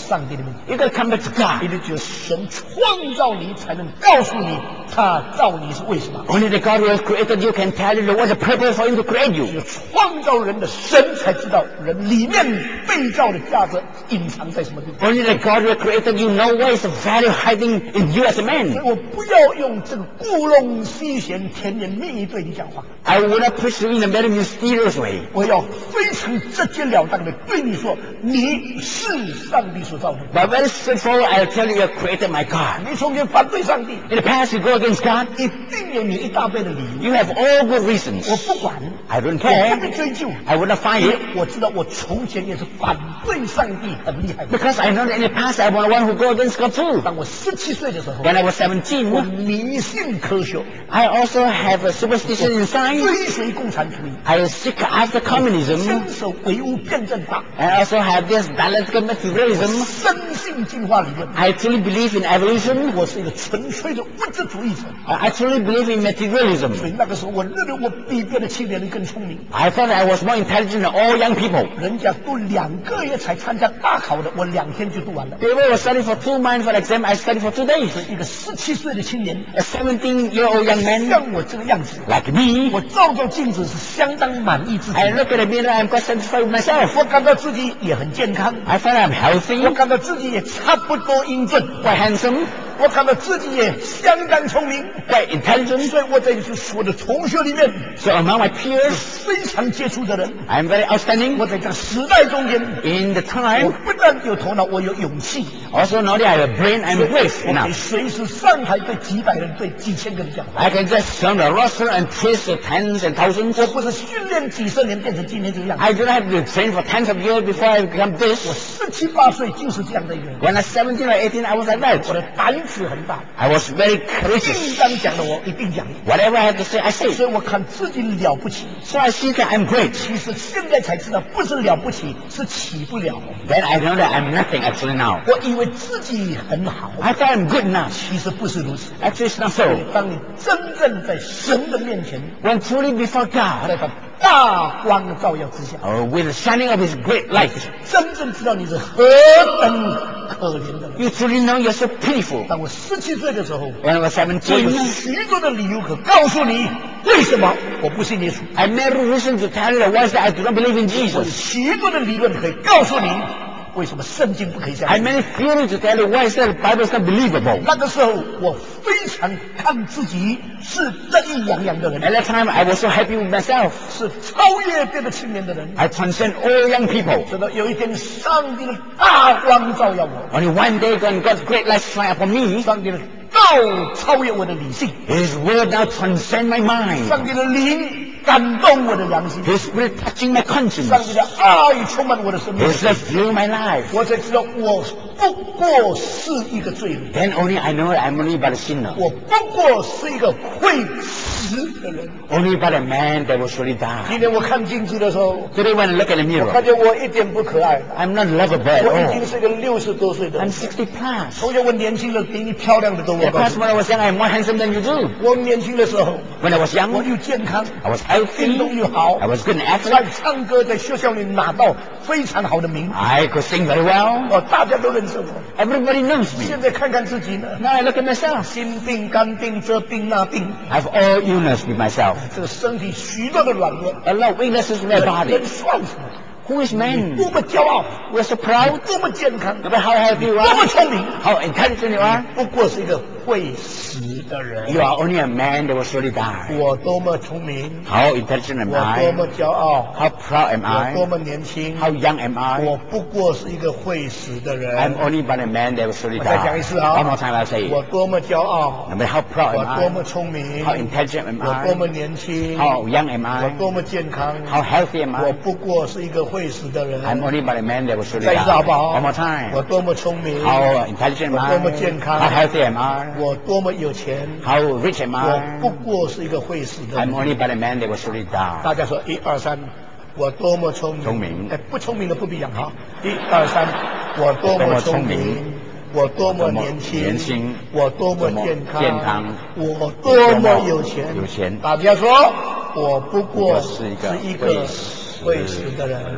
上帝的面前。 You got to come back to 你 God. 得觉得神创造你，才能告诉你他造你是为什么。 Only the God who has created you can tell you what's the purpose for Him to create 只 you. 有创造人的神才知道人里面被造的价值隐藏在什么地方。 Only the God who has created you know what is the value hiding in you as a 所以 man. 我不要用这个故弄虚玄、甜言蜜语对你讲话， I will not preach to you in a very mysterious way. 我要非常直截了当的对你说，你是上帝所造的。 But very straightforward, I'll tell you, you have created my God. 你从前反对上帝， In the past, you go against God. 一定有你一大堆的理由。 You have all good reasons. 我不管， I don't 我不必 care. 追究。 I would not find 因为 it. 我知道我从前也是反对上帝很厉害的。 Because I know that in the past, I was the one who go against God too. 当我17岁的时候， When I was 我 17, 迷信科学， I also have a superstition inside. 追随共产主义， I seek after communism. 坚守唯物辩证法， I also have this dialectical materialism. 深信进化理论。 I truly believe in evolution. 我是一个纯粹的物质主义者， I truly believe in 所 materialism. 以那个时候我认为我比别的青年人更聪明。 I thought I was more intelligent than all young people. 人家读2个月才参加大考的，我2天就读完了。 People were studying for 2 months for the exam. I studied for 2 days. 一个17岁的青年， A 17-year-old young man 像我这个样子， like me, 我照照镜子是相当满意自己 I 的。 look at the mirror, I'm quite satisfied with myself. 我感到自己也很健康， I find I'm healthy, 我感到自己也差不多英俊， quite handsome, 我感到自己也相当聪明。 quite intelligent. 所以我在我的同学里面 So among my peers, 非常杰出的人。 I'm very 我 outstanding. 在这个时代中间， In the 我 time, 不但有头脑，我有勇气， also know that I have a brain, I'm 我 brave 可以 enough. 随时上台对几百人、对几千个人讲话。 I can just turn the roster and preach to tens and thousands. 我不是训练几十年变成今天这个样子。 I don't have to train for tens of years before I become 我 this. 17、18岁就是这样的一个人， When I was 17 or 18, I was like 我 that. 的胆子很大， I was very 应 courageous. 当讲的我一定讲。 Whatever I had to say, I say. 所以我看自己了不起， So I see that I'm great. 其实现在才知道，不是了不起，是起不了。 Then I know that I'm nothing actually now. 我以为自己很好， I thought I'm good enough. 其实不是如此。 Actually, it's not so. 当你真正在神的面前， When truly before 在 God, 他大光照耀之下， with the shining of His great light, 真正知道你是何等可怜的人。 you truly know you're so pitiful. 当我17岁的时候， When I was 我有 17, 许多的理由可告诉你为什么我不信耶稣。 I made a reason to tell you the words that I do not believe in 我有 Jesus. 许多的理论可以告诉你为什么圣经不可以相 I 信。 made a theory to tell you why is that the Bible is not believable. 那个时候，我非常看自己是得意洋洋的人， At that time, I was so happy with myself. 是超越别的青年的人。 I transcend all young people. 直到有一天，上帝的大光照耀我， Only one day, when God's great light shine upon me, 上帝的道超越我的理性， His word now transcend my mind. 上帝的灵感动我的良心， His spirit touching my 上 conscience. 帝的爱充满我的生命。 His love fill my life. 我才知道我不过是一个罪人， Then only I know that I'm only but a sinner. 我不过是一个会死的人。 Only but a man that will surely 今 die. 天我看镜子的时候， Today when I look at the 我看 mirror, 见我一点不可爱， I'm not lovable at 我已经 all. 是一个60多岁的人 I'm。60 plus. 同学，我年轻的比你漂亮的多。 In 我 the 告 past 诉 when I was young, I'm more handsome than you do. 你，我年轻的时候， When I was 我 young, 又健康， I was 运动 healthy. 又好 I，was good an 在 athlete. 唱歌，在学校里拿到非常好的名， I could sing very well. 大家都认识我。 Everybody knows me. 现在看看自己呢， Now I look at myself. 心病、肝病、这病那病， I have all illness with myself. 这个身体许多的软弱， A lot of weaknesses in my 人 body. 算什么？ Who is 你 man? 多么骄傲， We're so proud. 多么健康， No matter how healthy you 多么 are, 聪明， how intelligent you are, 不过是一个会死的人。 you are only a man that will surely die. 我多么聪明， How intelligent am 我多么 I? 骄傲， How proud am 我多 I? 么年轻， How young am 我 I? 不过是一个会死的 I'm 人。 only but a man that will surely 我再讲一 die. 次啊 One more time I'll say 我 it. 多么骄傲， No matter how proud 我 am 多么 I, 聪明， how intelligent am 我多么 I, 年轻， how young am 我 I, 多么健康， how healthy am 我 I, 不过是一个会死的人。 I'm only but a man that will surely 再一次好 die. 不好 One more 我 time. 多么聪明， How intelligent am 我 I, 多么健康 how healthy am I, 我多么有钱， how rich am 我不 I, 过是一个会死的 I'm 人。 only but a man that will surely die. 大家说1、2、3，我多么聪明， 聪明哎，不聪明的不必讲哈。1、2、3，我多么聪明，我多么年轻，我多么健康，我多么有钱。大家说，我不过是一个会死的人。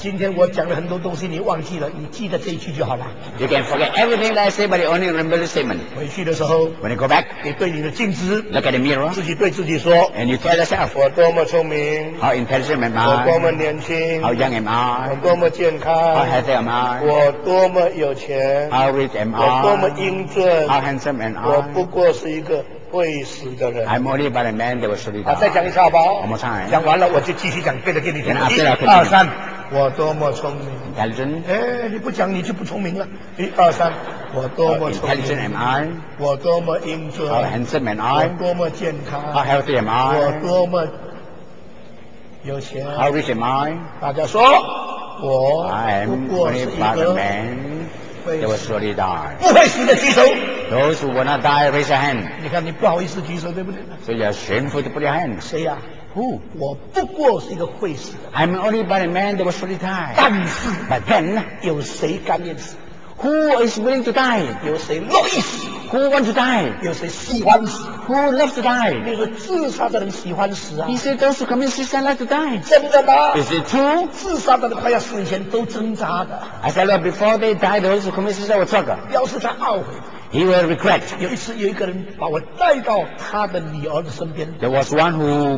今天我讲了很多东西，你忘记了，你记得这一句就好了。 You can forget everything that I say, but you only remember the statement. 回去的时候， When you go back, 你对你的镜子， look at the mirror, 自己对自己说： and you tell yourself, 我多么聪明， how intelligent am 我多么 I? 年轻， How young am 我 I? 多么健 How 康， healthy am I? 我多么有钱， How rich am 我多么 I? 英俊， How handsome am 我不 I? 过是一个会死的人。 I'm only but a man that was surely 好，再讲 die. 一次好不好 One more time. 讲完了我就继续讲别的给你听。 Then after 一 that, I'll 二 continue. 三，我多么聪明。 Intelligent. 哎，你不讲你就不聪明了。一二三，我多 How 么聪 intelligent 明， am I? 我多么英俊， How handsome am 我 I? 多么健 How 康， healthy am 我 I? 多么有钱。 How rich am I? 大家说，我 I 不 am 过 only 是一 but a 个 man 会 that will surely die. 不会死的举手。 Those who will not die, raise your hand. 你看你不好意思举手，对不对？ So you are shameful to put your hand. 谁呀、 Who? 我不过是一个会死的， I'm only but a man that will surely die. 但是 But then, 有谁甘愿死？ who is willing to die? 有谁乐意死？ Who wants to die? 有谁喜欢死？ Who loves to die? 你说自杀的人喜欢死啊？ He said those who commit suicide like to die. 真的吗？ Is it true? 自杀的人快要死以前都挣扎的， I said, well, before they die, those who commit suicide will struggle. 表示他懊悔。 He will regret. 有一次，有一个人把我带到他的女儿的身边， There was someone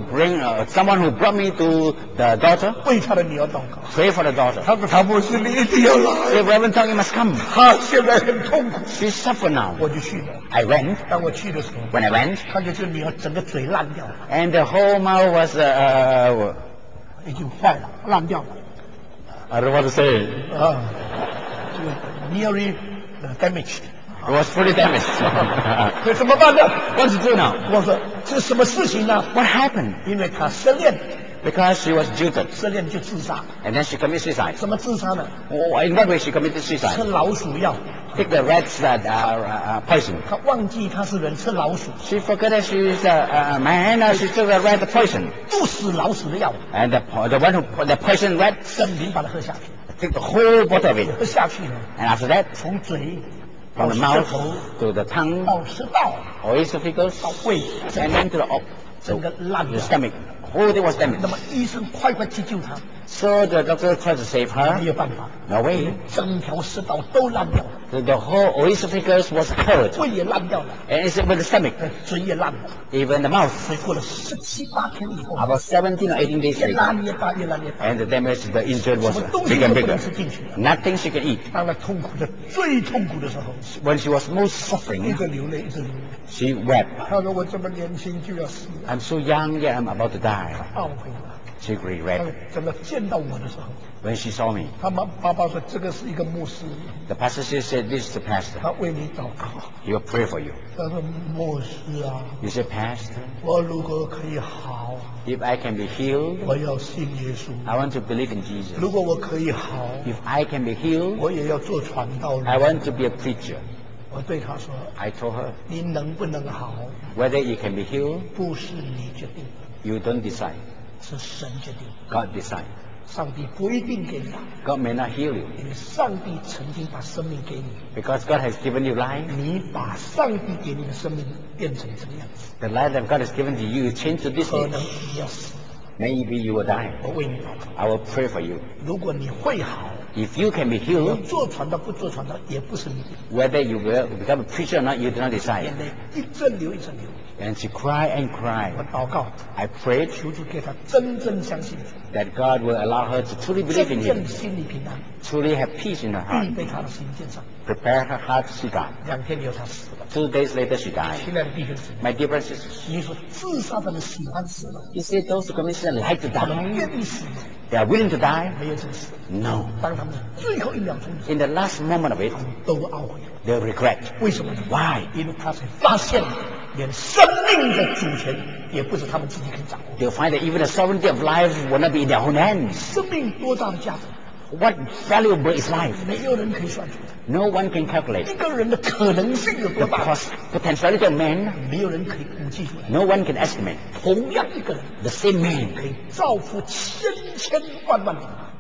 who brought me to the daughter, 为他的女儿祷告。 pray for the daughter. 他说：“他不是，你一定要来。 The Reverend told you must come. 他现在很痛苦。 She suffer now. ” 我就去了。 I went. 当我去的时候， When I went, 看见这个女儿整个嘴烂掉了， and the whole mouth was, 已经坏了，烂掉了 I don't know what to say. 啊，这个 nearly damaged。 It was fully damaged. 可怎么办呢？ What to do now? 我说这什么事情呢？ What happened? 因为他失恋， Because she was jilted, 失恋就自杀。 and then she committed suicide. 怎么自杀呢？ Oh, in what way she committed 吃 suicide? 老鼠药。 Take the rat's poison. 他忘记他是人，吃老鼠， She forgot that she's a man. She took the rat poison, 毒死老鼠的药， and the one who the poison rat 生灵把它喝下去， take the whole bottle of it, 喝下去呢， and after that, 从嘴到 from the 舌 mouth 头 to the tongue, 到食道 oesophagus, 到胃， and then to the 整个烂 the 掉。 stomach. Whole thing was 那 damaged. 么医生快快去救他， So the doctor tried to save 没 her. 有办法， No way. 整条食道都烂掉了， So the whole oesophagus was hurt, 胃也烂掉了， and it's with the stomach, 嘴也烂了。 even the mouth. 所以过了17、18天以后， About 17 or 18 days 越 later, 烂越大，越烂越大， and the damage, the injury 什 was 么东西 bigger 都 and 不能 bigger. 吃进去了。 Nothing she could eat. 当他痛苦的最痛苦的时候， When she was most 一 suffering, 直流泪，一直流泪。 she wept. 他说：“我这么年轻就要死了， I'm so young, yet I'm about to die. 懊悔了。” She 他 regretted 整个见到我的时候， when she saw me. 他爸爸说：“这个是一个牧师， The pastor said, this is the pastor. 他为你祷告。 He will pray for you. ” 他说：“牧师啊， You said, Pastor, 我如果可以好， if I can be healed, 我要信耶稣； I want to believe in Jesus. 如果我可以好， If I can be healed, 我也要做传道 I 人。 want to be a preacher. ” 我对他说 I told her, 你能不能好， whether you can be healed, 不是你决定， you don't decide. 是神决定。 God decide. 上帝不一定给你， God may not heal you 因为上帝曾经把生命给你， because God has given you life. 你把上帝给你的生命变成这个样子， The life that God has given to you, you change to this 可能 age. 你要死。 Maybe you will die. 我为你祷告， I will pray for you. 如果你会好， If you can be 你要 healed, 做传道不做传道也不是你决定， whether you will become a preacher or not, you do not decide. 眼泪一阵流一阵流。 And she cried and 我 cried. 祷告， I prayed 求主给他真正相信主， that God will allow her to truly believe 真 in 正 Him, 心里平安， truly have peace in her 预 heart, 备他的心建上。 prepare her heart to see God. 2天以后他死了。 2 days later, she died. 亲爱的弟兄姊妹， My dear brothers and sisters, 你说自杀的人喜欢死了， you say those who commit sin like to 他们 die, 愿意死吗？ they are willing to die? 没有这个事。 No. 当他们最后1秒钟的时 In the last moment of it, 候，都懊悔了。 they'll regret. 为什么呢？ Why? 因为他才发现，连生命的主权也不是他们自己可以掌握。 They'll find that even the sovereignty of life will not be in their own hands. 生命多大的价值， What valuable is life? 没有人可以算出来。 No one can calculate. 一个人的可能性有 The 多大， potentiality of man, 没有人可以估计出来。 no one can estimate. 同样一个人 The same man 可以造福千千万万的人，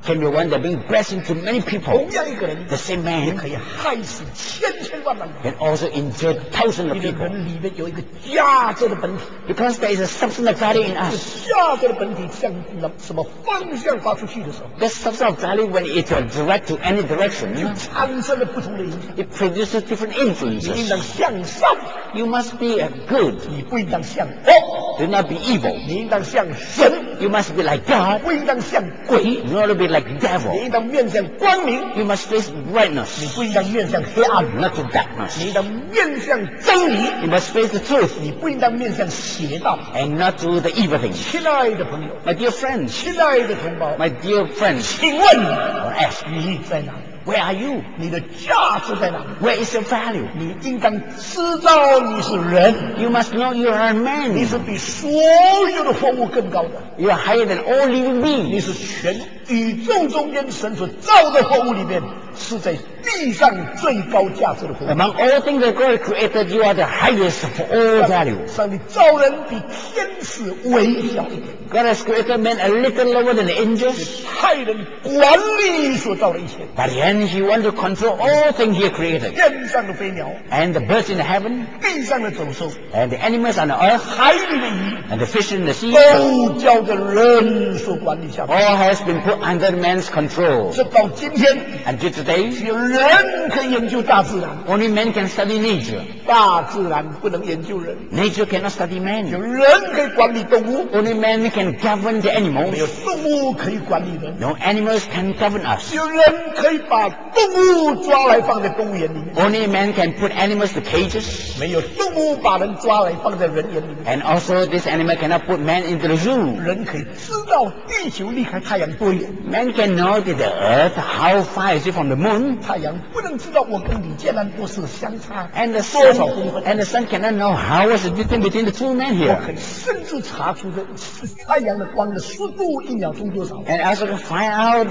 can be one that brings blessing to many people. 同样一个人 The same 也 man 可以害死千万人。 can also injure thousands of 你的 people. 人里面有一个价值的本体， Because there is a substance of value in 这 us. 价值的本体向什么方向发出去的时候， The substance of value, when it direct to any direction, 产生了不同的影响。 it produces different 你应当 influences. 向上， You must be good. 你不应当向恶； Do not be evil. 你应当向神， You must be like God. 不应当向鬼； Do not be like 你 devil. 应当面向光明， You must face 你 brightness, 不应当面向黑暗； not to 你 darkness. 应当面向真理， You must face the truth 你不应当面向邪道。 and not do the evil things. 亲爱的朋友， My dear friends, 亲爱的同胞， my dear friends, 请问 or ask, 你在哪里？ where are you? 你的价值在哪里？ Where is your value? 你应当知道你是人， You must know you are a 你是 man. 比所有的活物更高的， You are higher than all living 你 beings. 是全宇宙中间神所造的活物里面，是在地上最高价值的活物。 Among all things that God created, you are the highest for all value. 上帝造人比天使微小一点， God has created man a little lower than the angels, 派人管理所造的一切， but then He wants to control all things He created. 天上的飞鸟， And the birds in the heaven, 地上的走兽， and the animals on the earth, 海里的鱼， and the fish in the sea, 都交给人所管理下去。 all has been put under man's control. 直到今天， Until today, 只有人可以研究大自然， only man can study nature. 大自然不能研究人。 Nature cannot study 有 man. 人可以管理动物， Only man can govern the 没有 animals. 动物可以管理人。 No animals can govern us. 有人可以把动物抓来放在动物园里面， Only man can put animals to cages. 没有动物把人抓来放在人园里面。 And also this animal cannot put man into the zoo. 人可以知道地球离开太阳多远， Man can know that the earth, how far is it from the moon? 太阳不能知道我跟李建南博士相差 And the 多少公 sun, 分。 and the sun cannot know how is the difference between the two men 我 here. 可以甚至查出这太阳的光的速度1秒钟多少。 And also can find out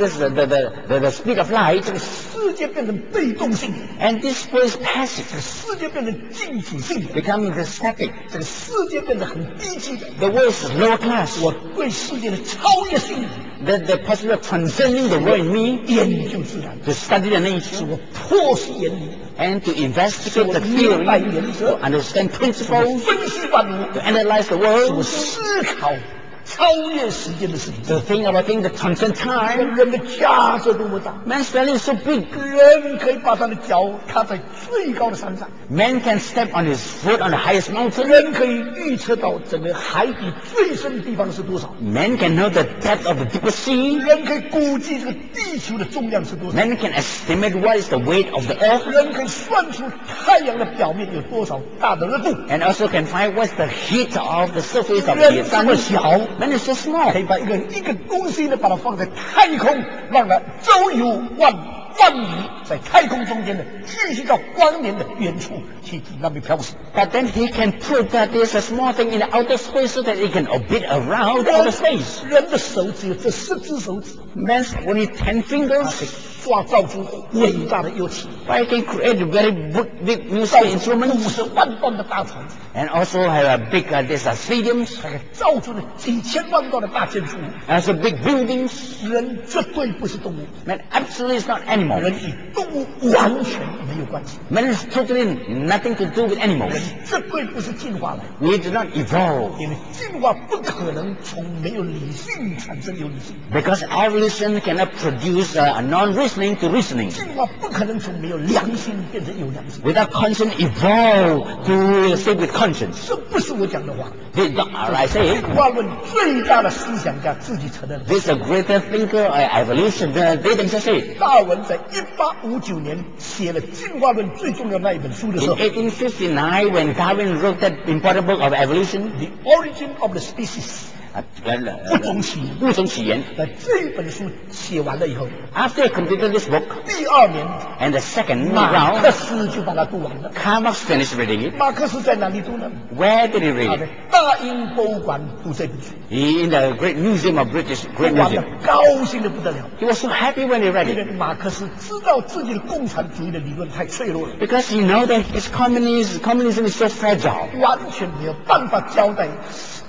the speed of light. 这个世界变成被动性， And this world is passive, 这个世界变成静止性的， becoming the static. 这个世界变得很低级的。 The world is lower class. 我对世界的超越性 The possibility of transcending the world in me 研究自然， to study the 是 nature 我破析原理， and to investigate the theory, to understand 我 principles, 分析万物， to analyze the 是我 world, 思考超越时间的事情。 to think about things that transcend time. 人的价值多么大， Man's value is so big. 人可以把他的脚踏在最高的山上， Man can step on his foot on the highest mountain. 人可以预测到整个海底最深的地方是多少， Man can know the depth of the deepest sea. 人可以估计这个地球的重量是多少， Man can estimate what is the weight of the earth 人可以算出太阳的表面有多少大的热度。 and also can find what's the heat of the surface of 人 the 这么 sun. 小， Man is so small. 可以把一个东西呢，把它放在太空，让它周游万里，在太空中间呢，继续到光年的远处去那边漂浮。 But then he can prove that there's a small thing in the outer space so that it can orbit around outer space. 人的手只有这10只手指， Man's only 10 它可以 fingers, 造出伟大的乐器， but he can create a very big 造 musical 出 instruments 50万吨的大船， and also have a big these stadiums, 还可以造出了几千万吨的大建筑物。 also big buildings. 人绝对不是动物， Man absolutely is not animal. 人与动物完全没有关系， Man is totally nothing to do with 人 animals. 绝对不是进化来的。 We did not evolve 因为进化不可能从没有理性产生有理性， because evolution cannot produce non-reasoning to reasoning. 进化不可能从没有良心变成有良心。 Without conscience, evolve to stay with conscience. 这不是我讲的话， This is not I say 进 it. 化论最大的思想家自己承认了。 This is a greater thinker, evolution. They themselves say it. 达尔文在1859年写了进化论最重要的那一本书的时 In 候，《 1859, when Darwin wrote that important book of evolution, The Origin of the Species》物种起源， 物种起源, 那这本书写完了以后， after he completed this book, 第2年 and the second 马克 round, 思就把它读完了。 Karl Marx finished reading it. 马克思在哪里读呢？ Where did he 他 read 在 it? 大英博物馆读这本书， In the Great Museum of British, 读 Great 完了 Museum. 高兴的不得了。 He was so happy when he read 因为 it 马克思知道自己的共产主义的理论太脆弱了， because he know that his communism is so fragile. 完全没有办法交代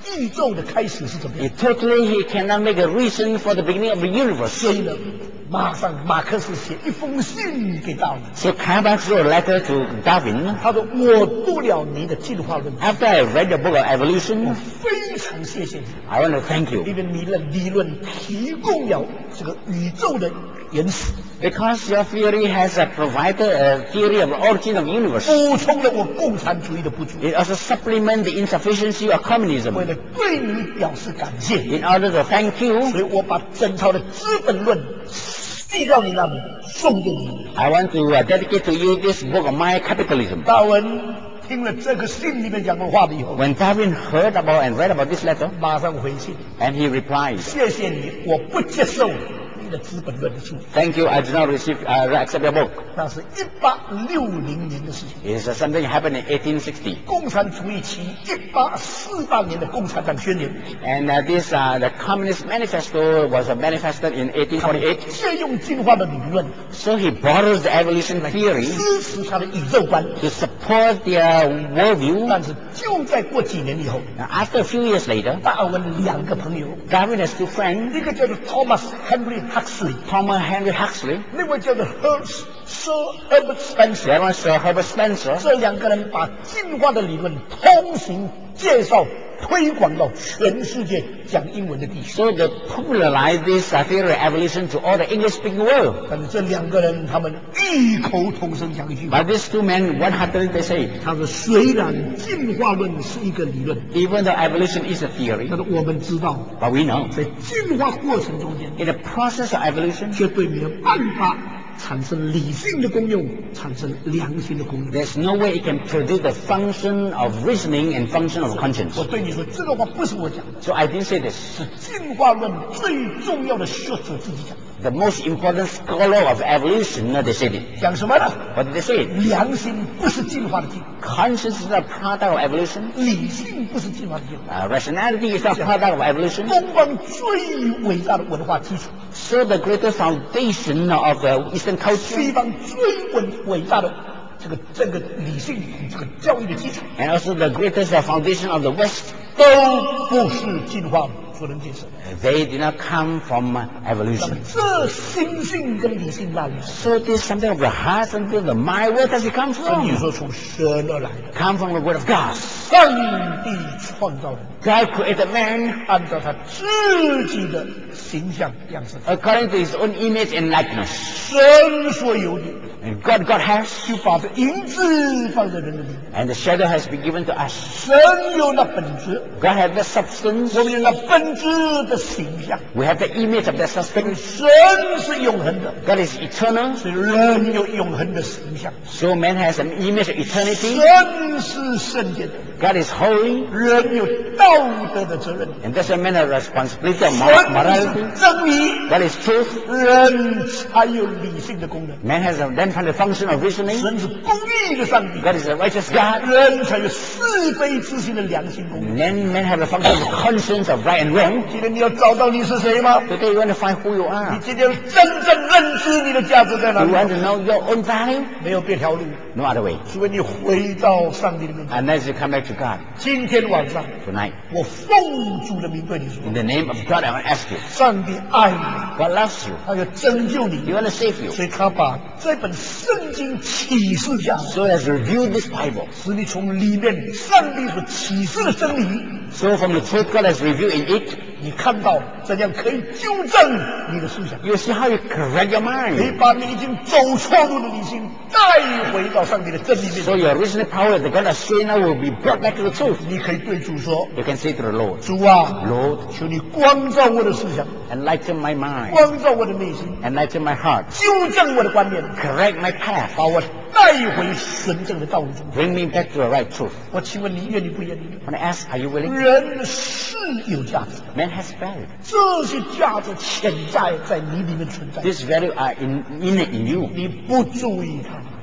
宇宙的开始是怎么样。 Totally, he cannot make a reason for the beginning of the universe. 所以呢，马上马克思写一封信给达尔文。 So Karl Marx wrote a letter to Darwin. 他说：“我读了你的进化论， After I read the book of evolution, 非常谢谢你， I want to thank you 因为你的理论提供了这个宇宙的原始， because your theory has provided a theory of the origin of the universe. 补充了我共产主义的不足。 It also supplements the insufficiency of 为 communism. 了对你表示感谢， In order to thank you, 所以我把整套的《资本论》寄到你那里，送给你。” I want to dedicate to you this book of My Capitalism. 达尔文听了这个信里面讲的话了以后， When Darwin heard about and read about this letter, 马上回信， and he replied, 谢谢你，我不接受你的《资本论》的书。 thank you, I do not accept your book. 那是1860年的事情。 It is something happened in 1860. 共产主义起1848年的共产党宣言， And the Communist Manifesto was manifested in 1848. 借用进化的理论 So he borrows the evolution theory 支持他的宇宙观。 to support their worldview. 但是就在过几年以后， Now, after a few years later, 达尔文两个朋友， Darwin has two friends, 一个叫做 Thomas Henry Huxley， Thomas Henry Huxley, 另外叫做 Sir Herbert Spencer。 the other one is Herbert Spencer. 这两个人把进化的理论通行介绍推广到全世界讲英文的地区。 So they popularized this theory of evolution to all the English-speaking world. 但是这两个人他们异口同声讲一句话， But these two men, one-heartedly they say, 他说虽然进化论是一个理论， even though evolution is a theory, 但是我们知道 but we know 在进化过程中间 in the process of evolution, 绝对没有办法产生理性的功用，产生良心的功用。 there's no way it can produce the function of reasoning and function of conscience. 我对你说，这个话不是我讲的， So I didn't say this. 是进化论最重要的学者自己讲的。 The most important scholar of evolution, they said it. 讲什么呢？ What did they say? 良心不是进化的进， Conscience is a product of evolution. 理性不是进化的进。 Rationality is a product of evolution. 东方最伟大的文化基础， So the greatest foundation of Eastern culture 西方最伟大的这个理性这个教育的基础， and also the greatest foundation of the West, 都不是进化所能建设的。 they did not come from 那么 evolution. 这心性跟理性哪里来？ So it is something of the heart, something of the mind. Where does it come 圣 from? 经说从神而来的， Come from the word of God. 上帝创造人， God created man 按照他自己的形象样式， according to his own image and likeness. 神所有的 And God has, 就把这影子放在人的里面。 and the shadow has been given to us. 神有那本质， God has the substance. 我们有那本质的形象。 We have the image of that substance. 神是永恒的， God is eternal. 所以人有永恒的形象。 So man has an image of eternity. 神是圣洁的， God is holy. 人有道德的责任。 And that's a man of responsibility of 神 morality. 是真理， God is truth. 人才有理性的功能。 Man has then found the function of reasoning. 神是公义的上帝， God is a righteous God. 人才有是非之心的良心功 And 能。 then men have the function of conscience of right and wrong. 今天你要找到你是谁吗？ Today you want to find who you 你 are. 今天真正认知你的价值在哪 You 里？ want to know your own value? 没有别条路， No other way. 除非你回到上帝的面前。 Unless you come back to God 今天晚上， tonight. 我奉主的名对你说 In，the name of God, I want to ask you. 上帝爱你， God loves you. 他要拯救 He 你， wants to save you. 所以他把这本圣经启示下来， So he has revealed this Bible. 使你从里面上帝所启示的真理， So from the truth God has revealed in it, 你看到怎样可以纠正你的思想， you see how you correct your 可以 mind. 把你已经走错路的理性带回到上帝的真理面 So 前。 your reasoning power that God has shown now will be brought back to the truth. 你可以对主说 You can say to the Lord, 主啊， Lord, 求你光照我的思想， enlighten my mind, 光照我的内心， enlighten my heart, 纠正我的观念， correct my path, 把我带回纯正的道路中。 bring me back to the right truth. 我请问你愿意不愿意？ I want to ask, are you willing? 人是有价值的， Man has value. 这些价值潜在在你里面存在， This value are innate in you. 你不注意它，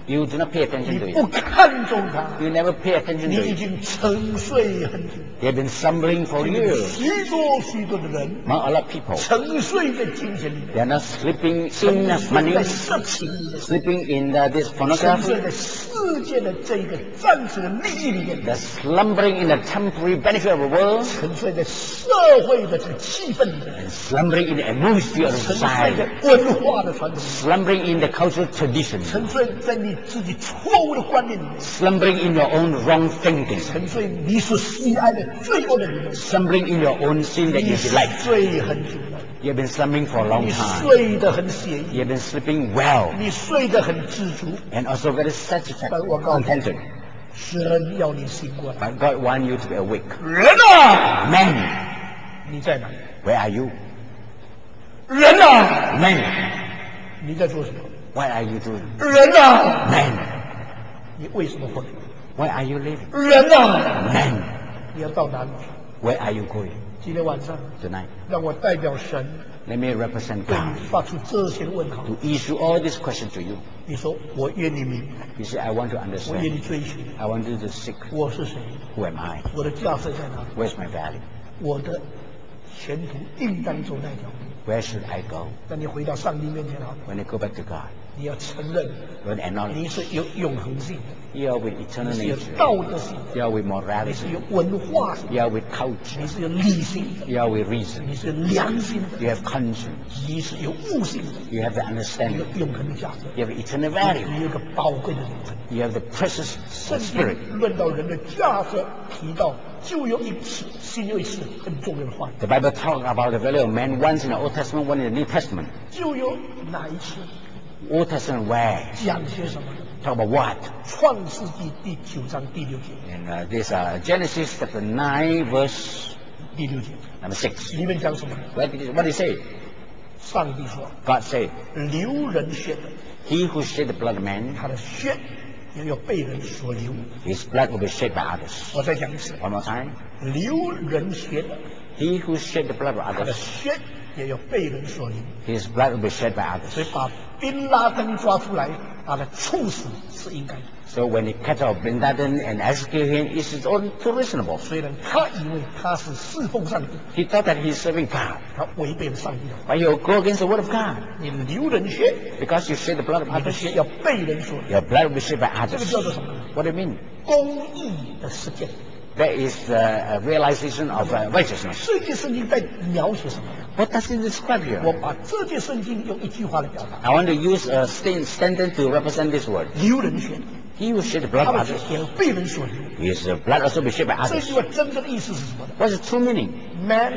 You do not pay attention 你 to 不 it. 看重它， You never pay attention 你 to 已 it. 经沉睡很久。 You have been slumbering for 今天 years. 许多的人 Not a lot of people. 沉睡在金钱里面， They are not sleeping 沉 in 睡 money, 在色情里面， sleeping in this 沉睡 pornography. 在世界的这一个暂时的利益里面， They're slumbering in the temporary benefit of the world 沉睡在社会的这个气氛里面， and slumbering in the atmosphere of 沉睡 society, 在文化的传统里面， slumbering in the cultural tradition, 沉睡在你自己错误的观念里面， slumbering in your own wrong thinking, 沉睡你所喜爱的罪恶的里面， slumbering in your own sin that 你 you delight. 睡很久了， You have been slumbering for a long 你 time. 睡得很惬意， You have been sleeping well 你睡得很知足， and also very satisfied, 但我告诉你， contented. 神要你醒过来。 But God wants you to be awake. 人啊， Man, 你在哪里？ where are you? 人啊， Man, 你在做什么？ what are you doing? 人啊， Man, 你为什么活着？ where are you living? 人啊， Man, 你要到哪里去？ where are you going 今天晚上， tonight? 让我代表神 Let me represent 对 God 你发出这些的问号。 to issue all these questions to you. 你说我愿你明白， You say, I want to 我愿你 understand. 追寻， I want you to seek. 我是谁？ Who am I? 我的价值在哪里？ Where's my value? 我的前途应当走哪条路？ Where should I go? 当你回到上帝面前啊， When I go back to God, 你要承认 when I 你 acknowledge 是有永恒性的， you are with eternal 你是有 nature, 道德性的， you are with 你是 morality, 有文化性的， you are with culture, 你是有理性的， you are with reason, 你是有良心的， you have conscience, 你是有悟性的， you have the 你有 understanding, 永恒的价值， you have eternal value, 你有一个宝贵的灵魂。 you have the precious 圣 spirit. 经论到人的价值，提到就有一次，新有一次很重要的话语， The Bible talks about the value of man once in the Old Testament, one in the New Testament. 就有哪一次 Old Testament where? 讲些什么？ Talk about what? 创世纪第9章第6节， In this Genesis chapter 9, verse 第6节 number 6. 里面讲什么？ What did he say? 上帝说， God said, 流人血的， He who shed the blood of man, 他的血也要被人所流。 his blood will be shed by others. 我再讲一次， One more time. 流人血的， He who shed the blood of 他的 others, 血也要被人所流。 his blood will be shed by 所以 others. 把宾拉登抓出来，把他处死是应该的。 So when he cut off Bin Laden and execute him, it's all too reasonable. 虽然他以为他是侍奉上帝， He thought that he's serving God, 他违背了上帝的话。 but he'll go against the word of God 你流人血， because you shed the blood of 你的 others. 血要被人所流， Your blood will be shed by 这个 others. 叫做什么？ What do you mean? 公义的实践。 That is the realization of righteousness. 这节圣经在描写什么？ What does it describe 我 here? 把这节圣经用一句话来表达： I want to use a sentence to represent this word. 流人血， He who shed the blood 他 of 的血 others, 也要被人所流。 his blood also be shed by 这 others. 句话真正的意思是什么呢 What's the true meaning? ？Man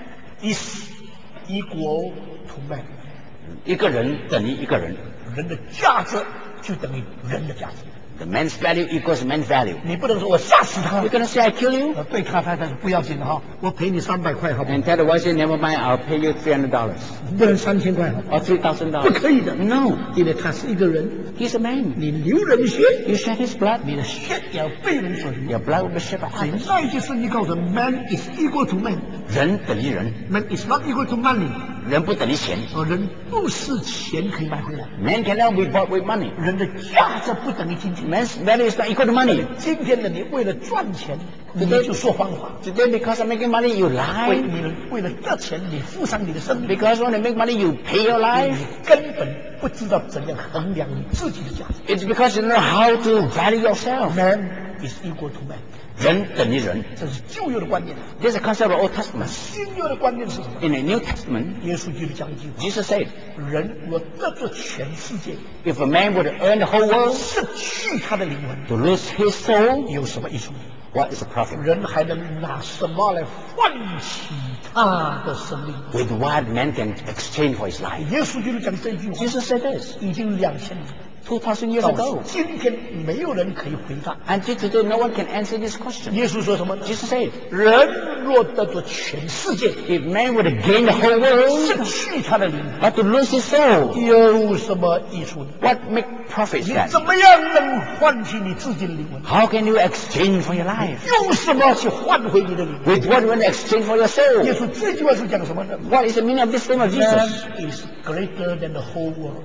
is equal to man， 一个人等于一个人。 人的价值就等于人的价值。 The man's value equals man's value. 你不能说我杀死他 You，cannot say I kill you 对他太太说不要紧的哈，我赔你300块好不好 and？tell the wife, say, never mind, I'll pay you $300 不能3000块好不好？ or $3,000. 不可以的， No, 因为他是一个人， he's a man. 你流人血， You shed his blood, 你的血也要被人所流。 your blood will be shed by 所以 others. 那一句圣经告诉我们 ，man is equal to man，man 人等于人， is not equal to money， 人不等于钱。 人不是钱可以买回来， Man cannot be bought with money. 人的价值不等于金钱。 Man's value is not equal to money. 今天的你为了赚钱，你就说谎话； Today, because of making money, you 为 lie. 你为了得钱，你付上你的生命， Because when you make money, you pay your life. 你根本不知道怎样衡量你自己的价值。 It's because you know how to value yourself. Man is equal to man， 人等于人。 这是旧约的观念。 This is the concept of Old Testament. 新约的观念是什么？ In the New Testament, 耶稣基督讲一句话： Jesus said, 人若得着全世界， if a man would earn the whole world 失去他的灵魂， to lose his soul, 有什么益处？ what is the profit? 人还能拿什么来换取他的生命？ With what man can exchange for his life? 耶稣基督讲这句话， Jesus said this 已经2000年， 2,000 years 到 ago. 今天没有人可以回答。 Until today, no one can answer this question. 耶稣说什么呢？ Jesus said, 人若得着全世界， if man would gain the whole world 失去他的灵魂， but to lose his soul, 有什么益处呢？ what make profit is 你 that? 怎么样能换取你自己的灵魂？ How can you exchange for your life? 用什么去换回你的灵魂？ With what you want to exchange for your 耶 soul? 稣这句话是讲什么呢 What is the meaning of this statement of Jesus? Man is greater than the whole world。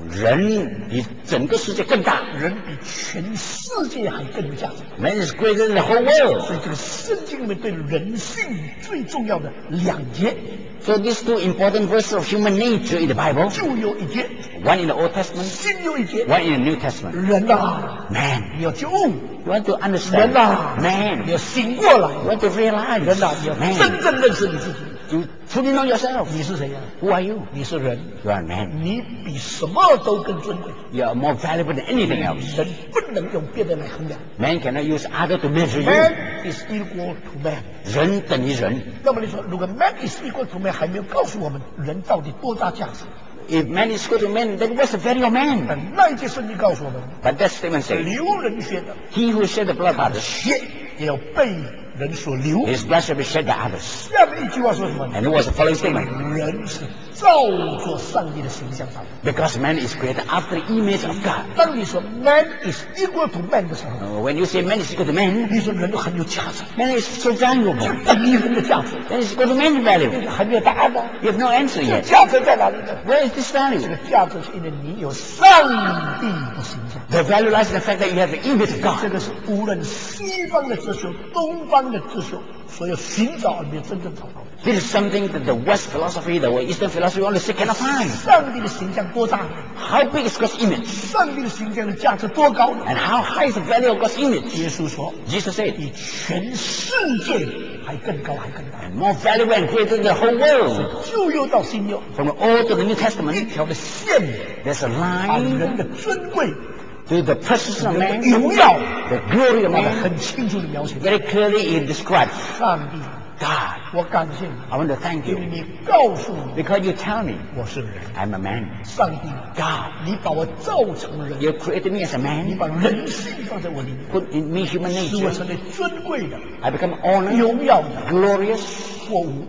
人比整个世界更大。 人比全世界还更有价值。 Man is greater than the whole world. 所以这个圣经里面对人性最重要的2节， So these 2 important verses of human nature in the Bible, 旧有1节， one in the Old Testament, 新有1节。 one in the New Testament. 人啊， Man, 你要觉悟； you want to 人 understand. 啊， Man, 你要醒过来； you want to realize. 人啊，你要 Man, 真正认识你自己。 you truly know yourself. 你是谁呀、 Who are you? 你是人， You are a man. 你比什么都更尊贵。 You are more valuable than anything else. 人不能用别的来衡量。 Man cannot use other to measure you. Man is equal to man。 人等于人。 那么你说，如果 man is equal to man 还没有告诉我们人到底多大价值， If man is equal to man, then what's the value of man? 但那一节圣经告诉我们， But that statement says, 流人血的 he who shed the blood of others, 血也要被人所流。 his blood shall be shed by others. 下面一句话说什么？ And it was the following statement. 人是造作上帝的形象造的。 Because man is created after the image of God. 当你说 man is equal to man 的时候， When you say man is equal to man, 你说人都很有价值， man is so valuable. 就等于人的价值。 Man is equal to man's value. 还没有答案呢。 You have no answer 这个 yet. 价值在哪里呢？ Where is this 这 value? 个价值是因为你有上帝的形象。 The value lies in the fact that you have the image of 这 God. 个是无论西方的哲学、东方的哲学，所有寻找而没有真正找到的。 This is something that the West philosophy, the Eastern philosophy, all the sick cannot find. 上帝的形象多大？ How big is God's image? 上帝的形象的价值多高呢？ And how high is the value of God's image? 耶稣说， Jesus said, 比全世界还更高，还更大。 and more valuable and greater than the whole world. 旧约到新约， From the Old to the New 一 Testament, 条的线， there's a 把人 line 的尊贵、 to the precious of 人 man, 的荣耀， the glory of 把它 man. 很清楚的描写。 Very clearly it describes 上帝， God. 我感谢你， I want to thank 因为 you 你告诉我 because you tell me 我是人。 I'm a man. 上帝， God, 你把我造成人， you created me as a 你 man, 把人性放在我里面， put in me human 使我 nature. 成为尊贵的、 I become honored, 荣耀的 glorious, 货物。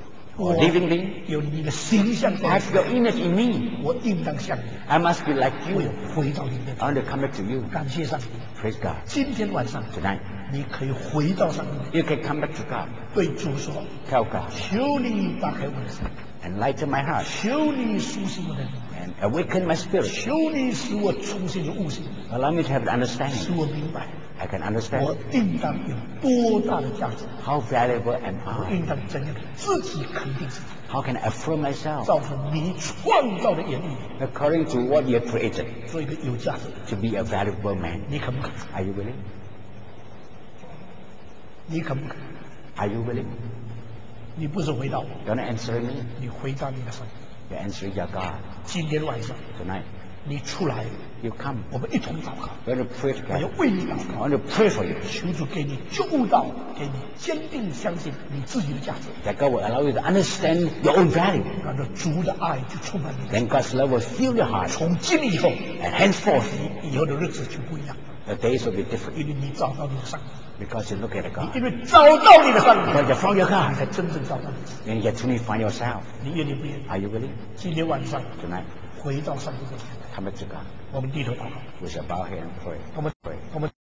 or living being. 有你的形象 I 在 have your image in me. 我应当像你， I must be like 我要 you. 回到里面。 I want to come back to you. 感谢上帝， Praise God. 今天晚上 Tonight, 你可以回到上帝， you can come back to God. 对主说： Tell God, 求你打开我的心， enlighten my heart 求你苏醒我的灵， and awaken my spirit. 求你使我重新的悟性， Allow me to have the 使 understanding. 我明白 I can 我 understand 应当有多大的价值， how valuable am 我 I. 应当怎样自己肯定自己， How can I affirm myself 照着你创造的原理， according to what you have created 做一个有价值的人。 to be a valuable man. 你肯不肯？ Are you willing? 你肯不肯？ Are you willing? 你不是回答我， You're not answering me. 你回答你的上帝。 You're answering your God. 今天晚上 Tonight, 你出来， you come. 我们一同祷告。 We're going to pray 我要 together. 为你祷 I 告， want to pray for you 求主给你觉悟到，给你坚定相信你自己的价值， that God will allow you to understand your own value. 让这主的爱就充满你。 Then God's love will fill your heart. 从今以后， And henceforth, 你以后的日子就不一样， the days will be different 因为你找到你的上帝， because you look at 你 God. 因为找到你的上帝， Because you found your 你 God. 才真正找到你自己。 Then you truly find yourself. 你愿意不愿意？ Are you willing? 今天晚上 Tonight, 回到上帝面前， come back to God. 我们低头祷告， We shall bow here and pray. 我们 Pray. 我们。